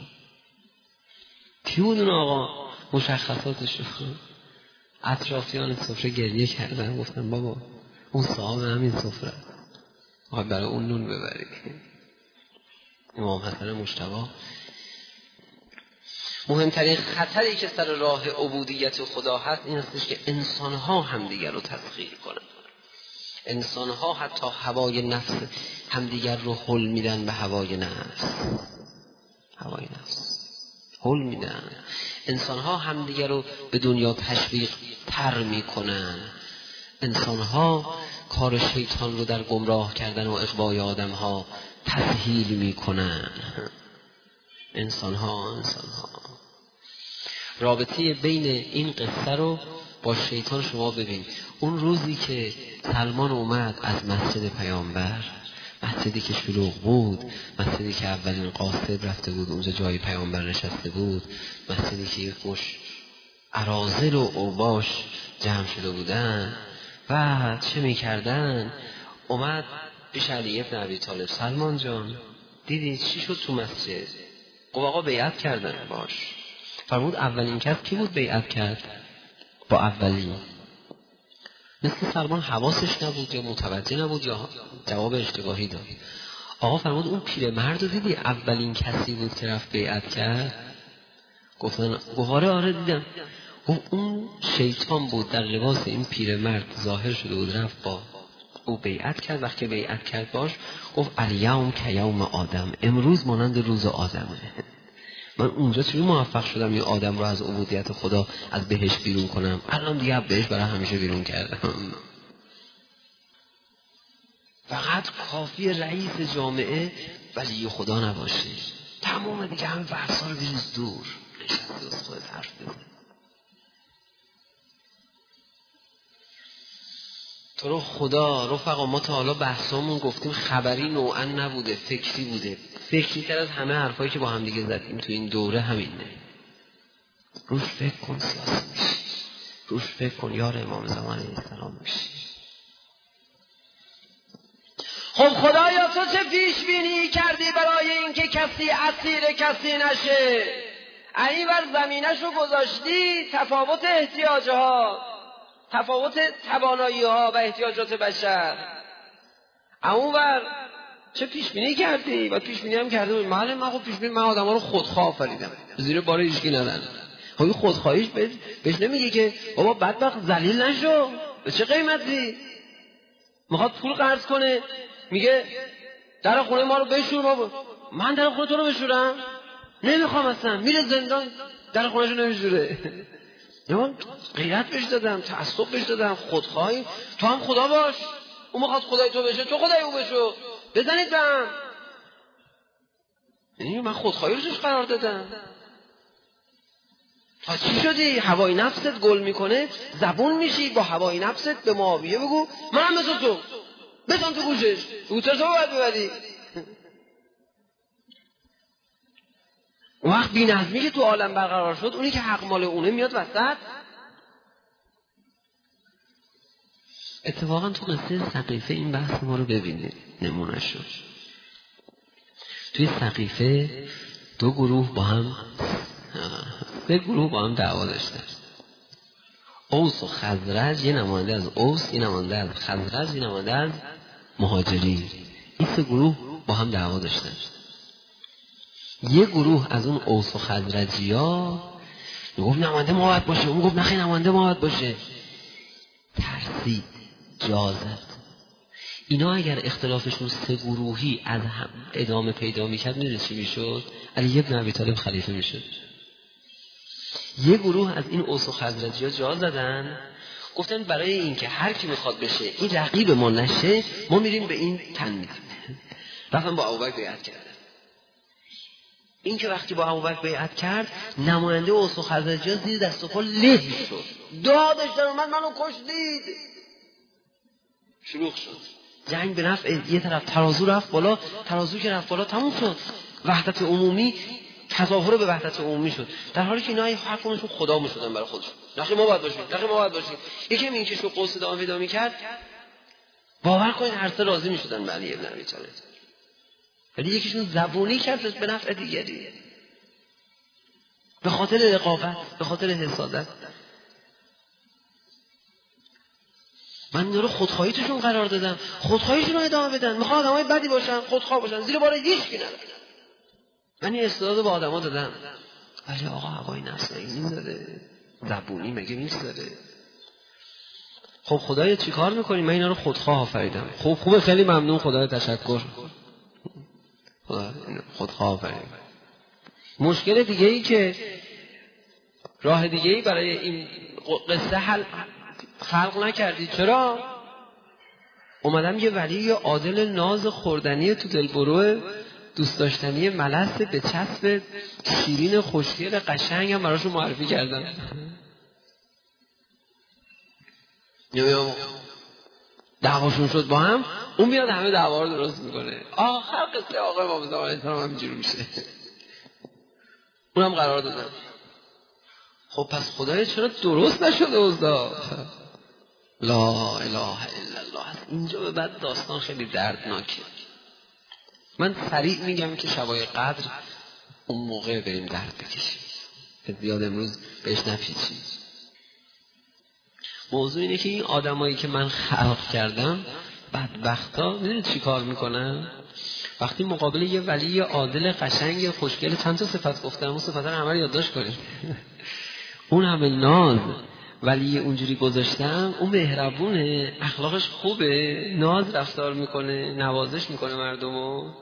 کی بود اون آقا؟ مشخصاتش رو اطرافیان سفره گریه کردن، گفتن بابا اون صاحب همین سفره، آقا برای اون نون ببری. امام حسن مجتبی. مهمترین خطری که سر راه عبودیت خدا هست این هستش که انسانها همدیگر رو تسخیر کنن. انسانها حتی هوای نفس همدیگر رو حل میدن به هوای نفس. هوای نفس حل میدن. انسانها همدیگر رو به دنیا تشویق تر میکنن. انسانها کار شیطان رو در گمراه کردن و اغوای آدم ها تسهیل میکنن. انسان ها انسان ها رابطه بین این قصه رو با شیطان شما ببین. اون روزی که سلمان اومد از مسجد پیامبر، مسجدی که شلوغ بود، مسجدی که اولین قاصد رفته بود اونجا جای پیامبر نشسته بود، مسجدی که یک مش اراذل و اوباش جمع شده بودن و چه میکردن، اومد پیش علی ابن ابی طالب. سلمان جان دیدی چی شد تو مسجد؟ گفت آقا بیعت کردن. باش. فرمود اولین کس کی بود بیعت کرد با اولین؟ مثل سلمان حواسش نبود یا متوجه نبود یا جواب اشتباهی داد. آقا فرمود اون پیرمرد رو دیدی اولین کسی بود که رفت بیعت کرد؟ گفتن گفاره آره دیدم. گفت اون شیطان بود در لباس این پیرمرد ظاهر شده بود رفت با او بیعت کرد. وقتی بیعت کرد باش گفت الیوم کیوم آدم، امروز مانند روز آدمه. من اونجا چجوری موفق شدم یه آدم رو از عبودیت خدا از بهش بیرون کنم؟ الان دیگه بهش برای همیشه بیرون کردم. فقط کافی رئیس جامعه ولی خدا نباشه، تمام دیگه همه بحثا رو بریز دور، نشسته از خودت حرف بزن. تو رو خدا رفقا، ما تا حالا بحثامون گفتیم خبری نوعا نبوده، فکری بوده. فکری تر از همه حرفایی که با هم دیگه زدیم تو این دوره همینه. روش فکر کن سیاسی میشی، روش فکر کن یار امام زمان علیه السلام میشی. خب خدایا تو چه پیش بینی کردی برای اینکه کسی اسیر کسی نشه؟ این ور زمینش رو گذاشتی تفاوت احتیاجها، تفاوت توانایی ها و احتیاجات بشر. اون ور چه پیش بینی کردی؟ و پیش بینی هم کرده بود. من من خب پیش بینی من آدما رو خودخواه آفریدم، زیر بار هیچکی ندن. خب این خودخواهیش بهش نمیگه که بابا بدبخت ذلیل نشو، به چه قیمتی؟ میخواد پول قرض کنه، میگه در خونه ما رو بشور. بابا من در خونه تو رو بشورم؟ نمیخوام اصلا. میره زندان در خونه‌شو نمیشوره. من غیرت بهش دادم، تعصب بهش دادم، خودخواهی. تو هم خدا باش، اون میخواد خدای تو بشه، تو خدای او بشو، بزنید به هم. یعنی من خودخواهی رو توش قرار دادم. تا چی شدی؟ هوای نفست گل میکنه، زبون میشی با هوای نفست. به معاویه بگو من هم مثل تو، بزن تو گوشش، بگو چرا تو باید ببری. اون وقت بی نظمی که تو عالم برقرار شد، اونی که حق مال اونه میاد وسط. اتفاقا تو قصه سقیفه این بحث ما رو ببینید، نمونه شد. توی سقیفه دو گروه با هم سه گروه با هم دعوا داشتن. اوس و خزرج، یه نماینده از اوس، یه نماینده از خزرج، یه نماینده از مهاجرین. این سه گروه با هم دعوا داشتن. یه گروه از اون اوس و خزرجی ها میگفت نماینده ما باید باشه، اون گفت نخی نماینده ما باید باشه. ترسید، جازت. اینا اگر اختلافشون سه گروهی از هم ادامه پیدا میکرد، میدونی چی میشد؟ علی ابن ابی طالب خلیفه میشد. یه گروه از این اوس و خزرجی ها جا زدن، گفتن برای اینکه هر کی میخواد بشه این رقیب ما نشه، ما میریم به این تن میدیم. رفتن با ابوبکر بیعت کردن. این که وقتی با ابوبکر بیعت کرد، نماینده اوس و خزرجی ها زیر دست و پا له شد، دادش در اومد منو کشتید. شروع شد جنگ به نفع یه طرف. ترازو رفت بالا، ترازو که رفت بالا تموم شد. وحدت عمومی تظاهر به وحدت عمومی شد، در حالی که اینا هر کدومشون خدا میشدن برای خودشون. نخی ما باید باشیم، نخی ما باید باشیم. یکی این که شو قوس دام پیدا میکرد، باور کنید هر سه راضی میشدن به علی ابن ابی طالب، ولی یکیشون زبونی کرد به نفع دیگری، به خاطر رقابت، به خاطر حسادت. من اینا رو خودخواهی توشون قرار دادم، خودخواهیشون رو ادامه بدن. میخوان آدمای بدی باشن، خودخواه باشن، زیر بار هیچکی ندارن. من این استعداد به آدما دادم، ولی آقا هوای نفس این داره، زبونی مگه میذاره؟ خب خدایا چیکار میکنی؟ من اینا رو خودخواه آفریدم. خب خوبه، خیلی ممنون، خدایا تشکر، خدا خودخواه آفریدم. مشکل دیگه ای که راه دیگه ای برای این قصه حل خلق نکردی. چرا؟ اومدم یه ولی عادل ناز خوردنی تو دلبرو دوست داشتنی ملس به چسب شیرین خوشگل قشنگ هم براشون معرفی کردم. دعواشون شد با هم، اون میاد همه دعوا رو درست میکنه. آخر قصه آقای امام زمان علیه السلام همینجوری میشه. اونم قرار دادن. خب پس خدای چرا درست نشده استاد؟ لا اله الا الله. اینجا به بعد داستان خیلی دردناکه. من سریع میگم که شبای قدر اون موقع بریم درد بکشیم، زیاد امروز بهش نپیچیم. موضوع اینه که این آدمایی که من خلق کردم بدبختا میدونید چی کار میکنن؟ وقتی مقابل یه ولی عادل قشنگ خوشگل، چند تا صفت گفتم، اون صفت رو همه رو یادداشت کنید. اون همه ناز ولی اونجوری گذاشتم، اون مهربونه، اخلاقش خوبه، ناز رفتار میکنه، نوازش میکنه مردمو.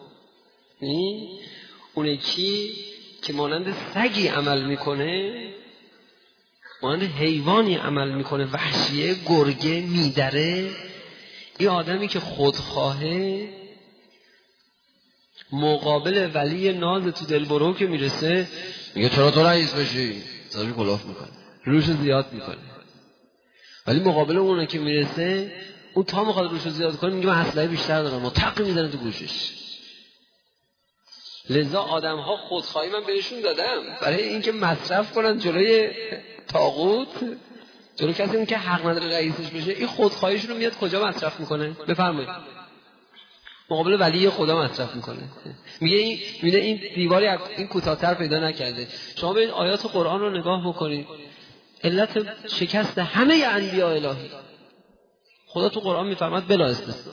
اون یکی که مانند سگی عمل میکنه، مانند حیوانی عمل میکنه، وحشیه، گرگه، میدره. این آدمی که خودخواهه مقابل ولی ناز تو دلبرو که میرسه میگه چرا تو رئیس بشی؟ سازی کلاف میکنه، روش زیاد میکنه. ولی مقابل اونه که میرسه، اون تا میخواد روش زیاد کنه میگه من اسلحه بیشتر دارم، و تق میزنه تو گوشش. لذا آدم ها خودخواهی من بهشون دادم برای اینکه مصرف کنن جلوی طاغوت، جلوی کسی اون که حق نداره رئیسش بشه. این خودخواهیش رو میاد کجا مصرف میکنه؟ بفرمایید. مقابل ولی خدا مصرف میکنه. میگه این میگه این دیواری این کوتاه‌تر پیدا نکرده. شما به این آیات قرآن رو نگاه بکنید، علت شکست همه انبیاء الهی خدا تو قرآن میفرماد بلا استثنا.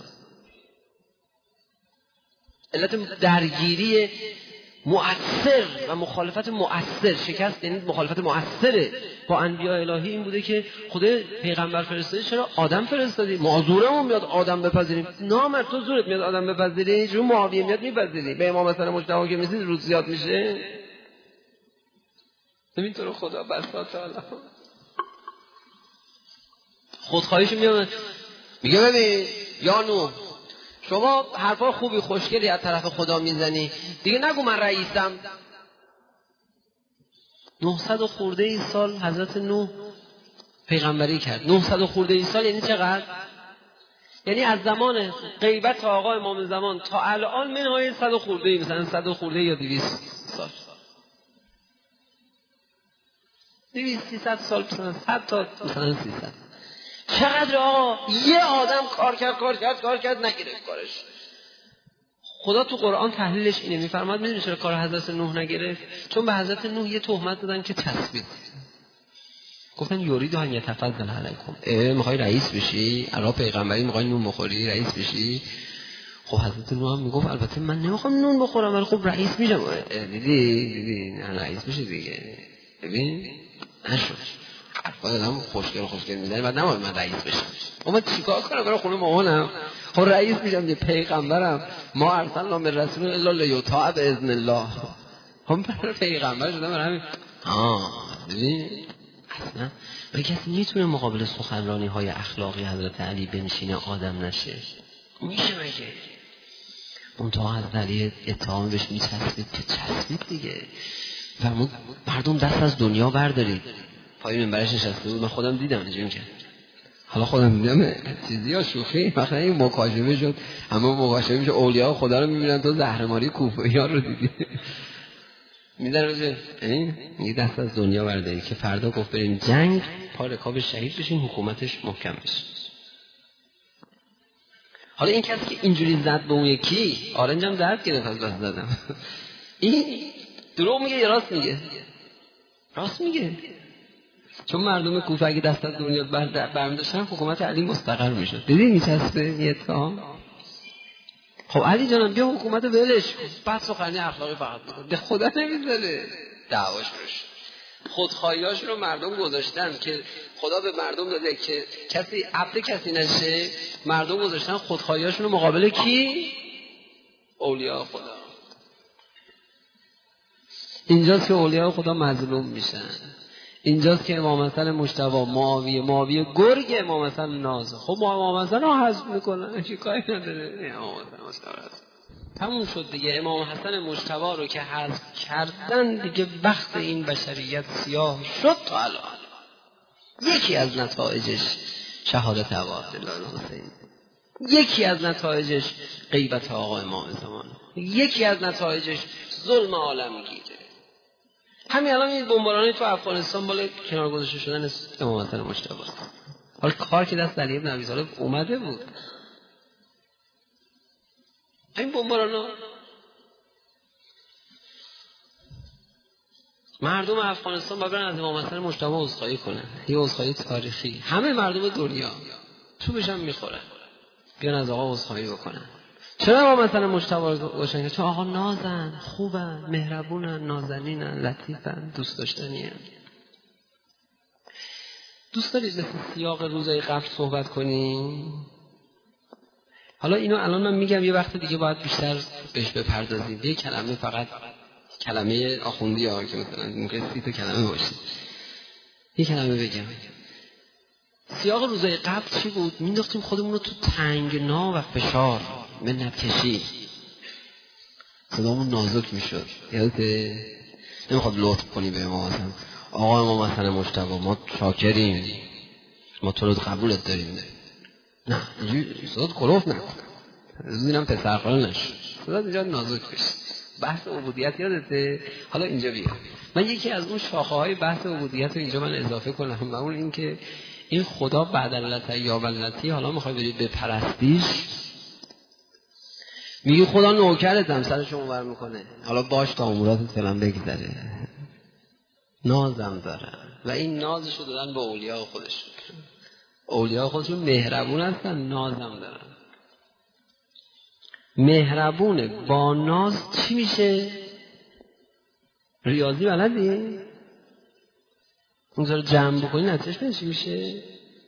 علت درگیری مؤثر و مخالفت مؤثر، شکست یعنی مخالفت مؤثره با انبیاء الهی این بوده که خدا پیغمبر فرستادی، چرا آدم فرستادی؟ ما زورمون میاد آدم بپذیریم. نامرد تو زورت میاد آدم بپذیری؟ چون معاویه میاد میپذیری؟ به امام مثلا مجتبی که میسید روز زیاد میشه. ببین تو رو خدا بساط تعالی خودخواهیش میاد میگه ببین یا نوح، شما حرفا خوبی خوشگلی از طرف خدا میزنی، دیگه نگو من رئیسم. نهصد و خورده ای سال حضرت نوح پیغمبری کرد. نهصد و خورده ای سال یعنی چقدر؟ یعنی از زمان غیبت تا آقا امام زمان تا الان منهای صد و خورده ای، مثلا صد و خورده یا دویست سال، دویست سیصد سال، مثلا صد تا مثلا سیصد. چقدر آقا یه آدم کار کرد کار کرد کار کرد نگرفت کارش. خدا تو قرآن تحلیلش اینه، میفرماد میدونی چرا کار حضرت نوح نگرفت؟ چون به حضرت نوح یه تهمت دادن که تثبیت، گفتن یورید ان یتفضل علیکم، میخوای رئیس بشی؟ الان پیغمبری میخوای نون بخوری رئیس بشی؟ خب حضرت نوح هم میگفت البته من نمیخوام نون بخورم ولی خب رئیس میشم. دیدی دیدی نه رئیس بشی دیگه. ببین نشد حرفا دادم خوشگل خوشگل میزنی بعد نماید من رئیس بشم. اما چیکار کنم؟ برای خونه مامانم خب رئیس میشم، یه پیغمبرم، ما ارسلنا من رسول الا لیطاع باذن الله. هم برای پیغمبر شدم برای همین. آه ببین اصلا و کسی میتونه مقابل سخنرانی های اخلاقی حضرت علی بنشینه آدم نشه؟ میشه مگه؟ اون تا از علی اتهام بهش میچسبید که چسبید دیگه. فرمود مردم دست از دنیا بردارید. پای منبرش نشسته بود، من خودم دیدم اینجوری کرد. حالا خودم دیدم چیزی ها شوخی مثلا این مکاشفه شد، اما مکاشفه میشه اولیاء خدا رو میبینن تو زهرماری کوفه‌ها رو دیدی میدن روزه این دست از دنیا بردارید که فردا گفت بریم جنگ پا رکاب شهید بشین حکومتش محکم بشه. حالا این کسی که اینجوری زد به اون یکی آرنجم درد گرفت از بس زدم. این دروغ میگه یا راست میگه؟ راست میگه. چون مردم کوفه اگه دست از دنیا برمی‌داشتن حکومت علی مستقر میشد. دیدی میچسبه یه اتهام. خب علی جانم بیا حکومت ولش بعد سخنرانی اخلاقی فقط میکنه. به خدا نمیذاره دعواش بشه. خودخواهیاش رو مردم گذاشتن که خدا به مردم داده که کسی عبد کسی نشه، مردم گذاشتن خودخواهیاشون رو مقابل کی؟ اولیاء خدا. اینجاست که اولیاء خدا مظلوم میشن. اینجاست که امام حسن مجتبی معاویه معاویه گرگ امام حسن ناز. خب امام حسن رو حذف میکنن چه کاری نداره. امام حسن مجتبی تموم شد دیگه. امام حسن مجتبی رو که حذف کردن دیگه وقت این بشریت سیاه شد. تا الان یکی از نتایجش شهادت ابا عبدالله الحسین، یکی از نتایجش غیبت آقا امام زمان، یکی از نتایجش ظلم عالمگیره. همین الان این بمبارانی تو افغانستان بالا کنار گذاشته شدن امام حسن مجتبی. حالا کار که دست علی بن ابی طالب اومده بود. این بمبارانا مردم افغانستان باید برن از امام حسن مجتبی عذرخواهی کنن. یه عذرخواهی تاریخی. همه مردم دنیا تو بشن میخورن. بیان از آقا عذرخواهی بکنن. چرا امام حسن مجتبی رو گوشن که چون آقا نازن، خوبن، مهربونن، نازنینن، لطیفن، دوست داشتنین. دوست دارید مثل سیاق روزای قبل صحبت کنیم؟ حالا اینو الان من میگم، یه وقت دیگه باید بیشتر بهش بپردازیم. یه کلمه فقط کلمه آخوندی ها که مثلا ممکن سی تا کلمه باشه. یه کلمه بگم. سیاق روزای قبل چی بود؟ مینداختیم خودمون رو تو تنگنا و فشار، منت کشی. صدامون نازک میشد. یادته؟ نمیخواد لطف کنی به امام حسن. آقا امام حسن مجتبی ما شاکریم، ما تو رو قبولت داریم. نه اینجوری صدات کلوف نکن، زودینم پسرخاله نشد، صدات اینجا نازک بشد. بحث عبودیت یادته؟ حالا اینجا بیا من یکی از اون شاخه های بحث عبودیت رو اینجا من اضافه کنم و اون این که این خدا بعد اللتی یا بلتی حالا میخوای برید به پرستیش، میگی خدا نوکرتم، سرشو اونور میکنه، حالا باش تا اموراتت فعلا بگذره، نازم دارن و این نازشو دادن به اولیاء خودشون. اولیاء خودشون مهربون هستن، نازم دارن. مهربونه با ناز چی میشه؟ ریاضی بلدی؟ اونجا رو جمع بکنی نتیجهش چی میشه؟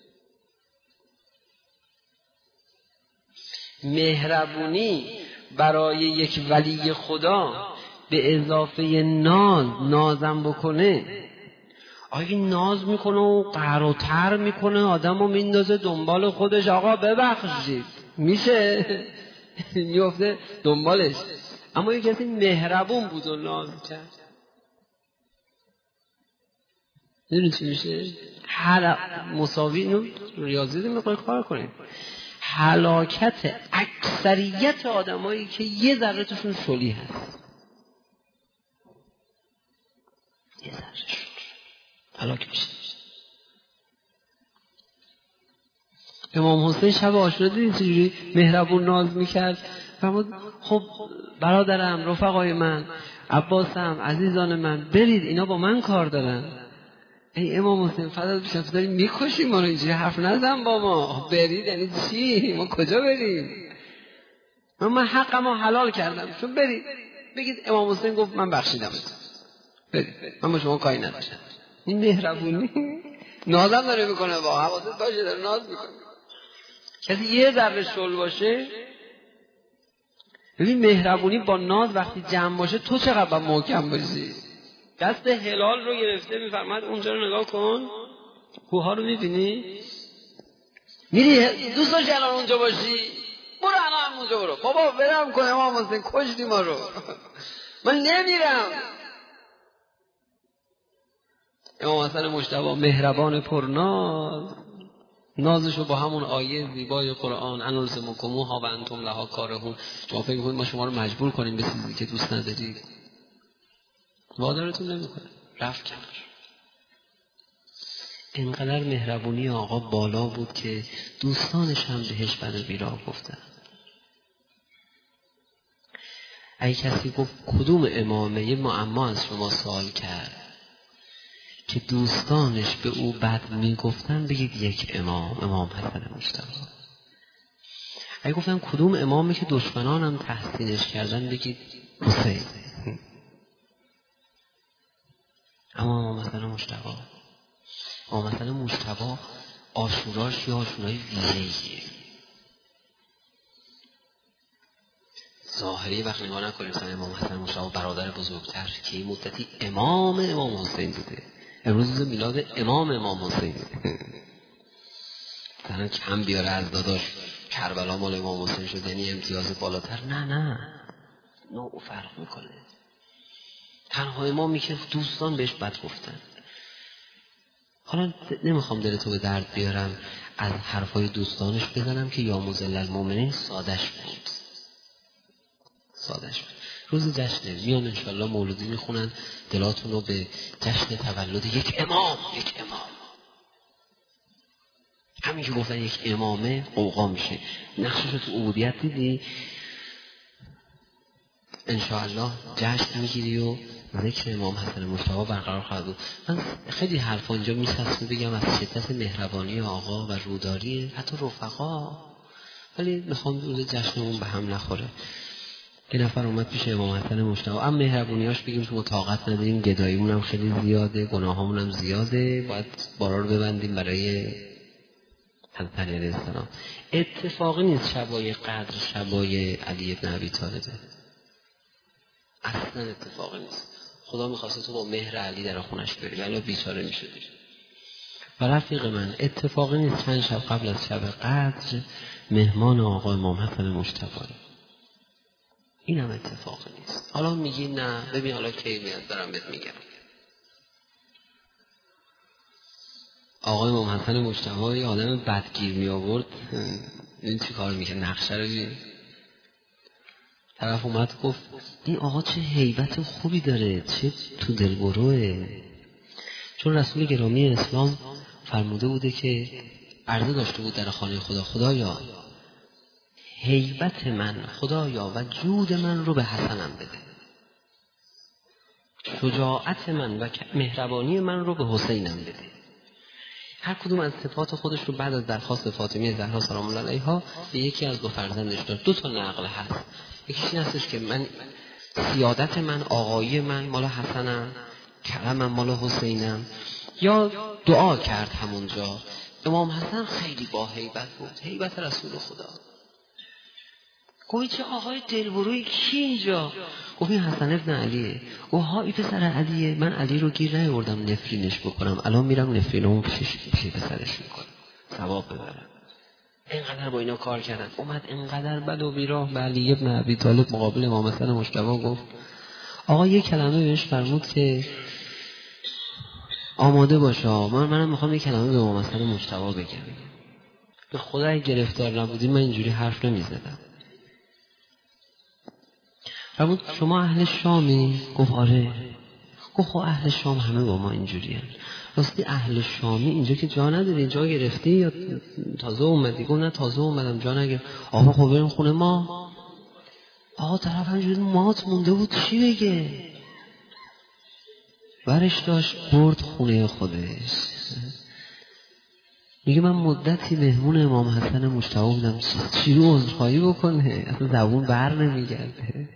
مهربونی برای یک ولی خدا به اضافه ناز نازم بکنه، آگه ناز میکنه و قهر و تر میکنه، آدم رو میندازه دنبال خودش، آقا ببخشید میشه میفته دنبالش. اما یک کسی مهربون بود و ناز کرد، میدونی چی میشه؟ هر مساوی اینو ریاضی رو میخوای کار کنیم. هلاکت اکثریت آدمایی که یه ذره توشون شلی هست، یه ذره شلی هلاک میشه. امام حسین شب عاشورا دیدین چجوری مهربون ناز میکرد؟ فرمود خب برادرم، رفقای من، عباسم، عزیزان من، برید اینا با من کار دارن. ای امام حسین فدات بشم، تو داری میکشی ما رو، اینجوری حرف نزن با ما. برید یعنی چی؟ ما کجا بریم؟ من من حقمو حلال کردم، چون برید بگید امام حسین گفت من بخشیدم، برید من با شما کاری ندارم. این مهربونی نازم داره میکنه، با حواست باشه داره ناز میکنه. کسی یه ذره شل باشه، ببین مهربونی با ناز وقتی جمع باشه تو چقدر با محکم باشی. دست هلال رو گرفته میفرماد اونجا رو نگاه کن، کوها رو میبینی؟ میری دوست داشتی الان اونجا باشی؟ برو الان اونجا برو. بابا برم کن امام حسین کشتی ما رو، من نمیرم. امام حسن مجتبی مهربان پرناز، نازشو با همون آیه زیبای قرآن انلزمکموها و انتم لها کارهون، شما فکر می‌کنید ما شما رو مجبور کنیم به چیزی که دوست ندارید؟ وادارتون نمی‌کنه. رفت کنار. اینقدر مهربونی آقا بالا بود که دوستانش هم بهش بد و بیراه گفتن. اگه کسی گفت کدوم امامه، یه معما از شما سوال کرد که دوستانش به او بد میگفتن، بگید یک امام، امام حسن مجتبی. اگه گفتن کدوم امامی که دشمنانم تحسینش کردن، بگید حسین. اما امام حسن مجتبی، امام حسن مجتبی عاشوراش یا عاشورای ویژه‌ایه. ظاهری وقت نگاه نکنیم مثلا امام حسن مجتبی برادر بزرگتر که این مدتی امام امام حسین بوده، امروز میلاد امام امام حسین تنها کم بیاره از داداش کربلا مال امام حسین شد یعنی امتیاز بالاتر. نه نه نوع فرق میکنه. تنها امامی که دوستان بهش بد گفتن. حالا نمیخوام دلتو به درد بیارم از حرفای دوستانش بزنم که یا مذل المؤمنین سادش بود. سادش بود. روز جشنه میان انشالله مولودی میخونن دلاتون رو به جشن تولد یک امام یک امام همین که گفتن یک امامه قوقا میشه. نقشش رو تو عبودیت دیدی انشاءالله جشن میگیری و ذکر امام حسن مجتبی برقرار خواهد بود. من خیلی حرفا اینجا میسسم بگم از شدت مهربانی آقا و روداری حتی رفقا، ولی میخوام روز جشنمون به هم نخوره. یه نفر اومد پیش امام حسن مجتبی، اما مهربونیاش بگیم تو طاقت نداریم، گداییمون هم خیلی زیاده، گناهامون هم زیاده، باید بارا رو ببندیم برای حضرت علی علیه السلام. اتفاقی نیست شبای قدر شبای علی ابن ابی طالبه، اصلا اتفاقی نیست. خدا میخواسته تو با مهر علی در خونش بری ولی بیچاره میشدی. و رفیق من اتفاقی نیست چند شب قبل از شب قدر مهمان آقا امام حسن مجتبی. این هم اتفاقی نیست. حالا میگی نه ببین حالا کی میاد دارم بهت میگم. آقا امام حسن مجتبی یه آدم بدگیر می آورد، این چی کار میکنه نقشه رو ببین. طرف اومد گفت این آقا چه هیبت خوبی داره، چه تو دلبروه. چون رسول گرامی اسلام فرموده بوده که عرضه داشته بود در خانه خدا، خدایا هیبت من خدایا و جود من رو به حسنم بده، شجاعت من و مهربانی من رو به حسینم بده. هر کدوم از صفات خودش رو بعد از درخواست فاطمیه زهرا سلام الله علیها به یکی از دو فرزندش داد. دو تا نقل هست، یکیش این هستش که من سیادت من آقایی من مال حسنم، کرمم مال حسینم. یا دعا کرد همونجا امام حسن خیلی با هیبت بود، هیبت رسول خدا. گویی چه آقای دلبروی کی اینجا؟ گویی حسن ابن علیه. گویی ها این پسر علیه، من علی رو گیر نیاوردم نفرینش بکنم، الان میرم نفرینمون پیشش پیش پسرش میکنم ثواب ببرم. اینقدر با اینا کار کردن. اومد اینقدر بد و بیراه به علی ابن ابی طالب مقابل امام حسن مجتبی گفت آقا یه کلمه بهش فرمود که آماده باشه، من منم میخوام یه کلمه به امام حسن مجتبی بگم. به خدا اگه گرفتار نبودیم من اینجوری حرف نمیزدم. فرمود شما اهل شامی؟ گفت آره. گفت خب اهل شام همه با ما اینجوری هست. راستی اهل شامی اینجا که جا نداری، جا گرفتی یا تازه اومدی؟ گفت نه تازه اومدم جا نگرفت. آقا خب بریم خونه ما. آقا طرف همجوری مات مونده بود چی بگه، برش داشت برد خونه خودش. میگه من مدتی مهمون امام حسن مجتبی بودم، چی رو عذرخواهی بکنه، اصلا زبون بر نمیگرده.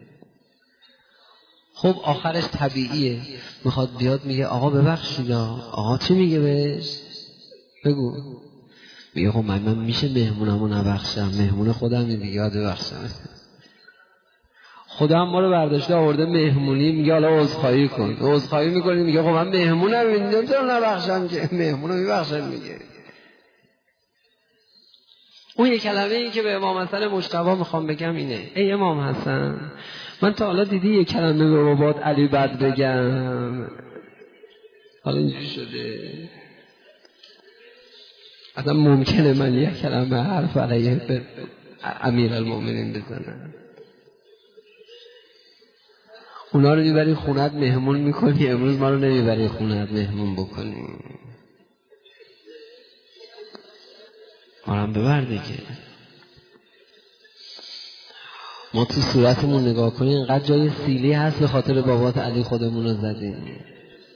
خب آخرش طبیعیه، میخواد بیاد میگه آقا ببخشید. آقا چی میگه بهش؟ بگو. میگه خب من, من میشه مهمونمو نبخشم، مهمون خودم دیگه یاد ببخشم. خدا هم ما رو برداشته آورده مهمونی، میگه حالا عذرخواهی کن. عذرخواهی میکنی میگه خب من مهمونم نمیتونم نبخشم که، مهمونو میبخشم. میگه اون یک کلمه ای که به امام حسن مجتبی میخوام بگم اینه: ای امام حسن، من تا حالا دیدی یک کلمه به بابات علی بد بگم؟ حالا اینجوری شده اصلا ممکنه من یک کلمه حرف علیه به امیر المؤمنین بزنم؟ اونا رو میبری خونت مهمون میکنی، امروز ما رو نمیبری خونت مهمون بکنی. ما هم ببر دیگه. ما تو صورتمون نگاه کنیم اینقدر جای سیلی هست به خاطر بابات علی خودمون رو زدیم.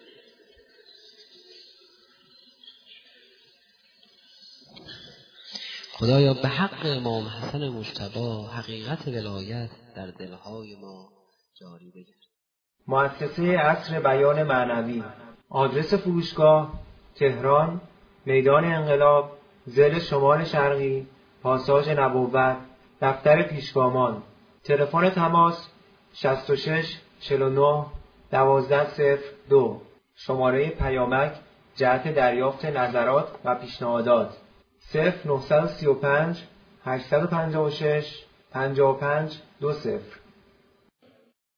خدایا به حق امام حسن مجتبی حقیقت ولایت در دلهای ما جاری بگرد. مؤسسه عصر بیان معنوی. آدرس فروشگاه: تهران، میدان انقلاب، ضلع شمال شرقی، پاساژ نبوت، دفتر پیشگامان. تلفن تماس: شصت و شش چهل و نه دوازده صفر دو. شماره پیامک جهت دریافت نظرات و پیشنهادات صفر نه سه پنج هشت پنج شش پنج پنج دو صفر.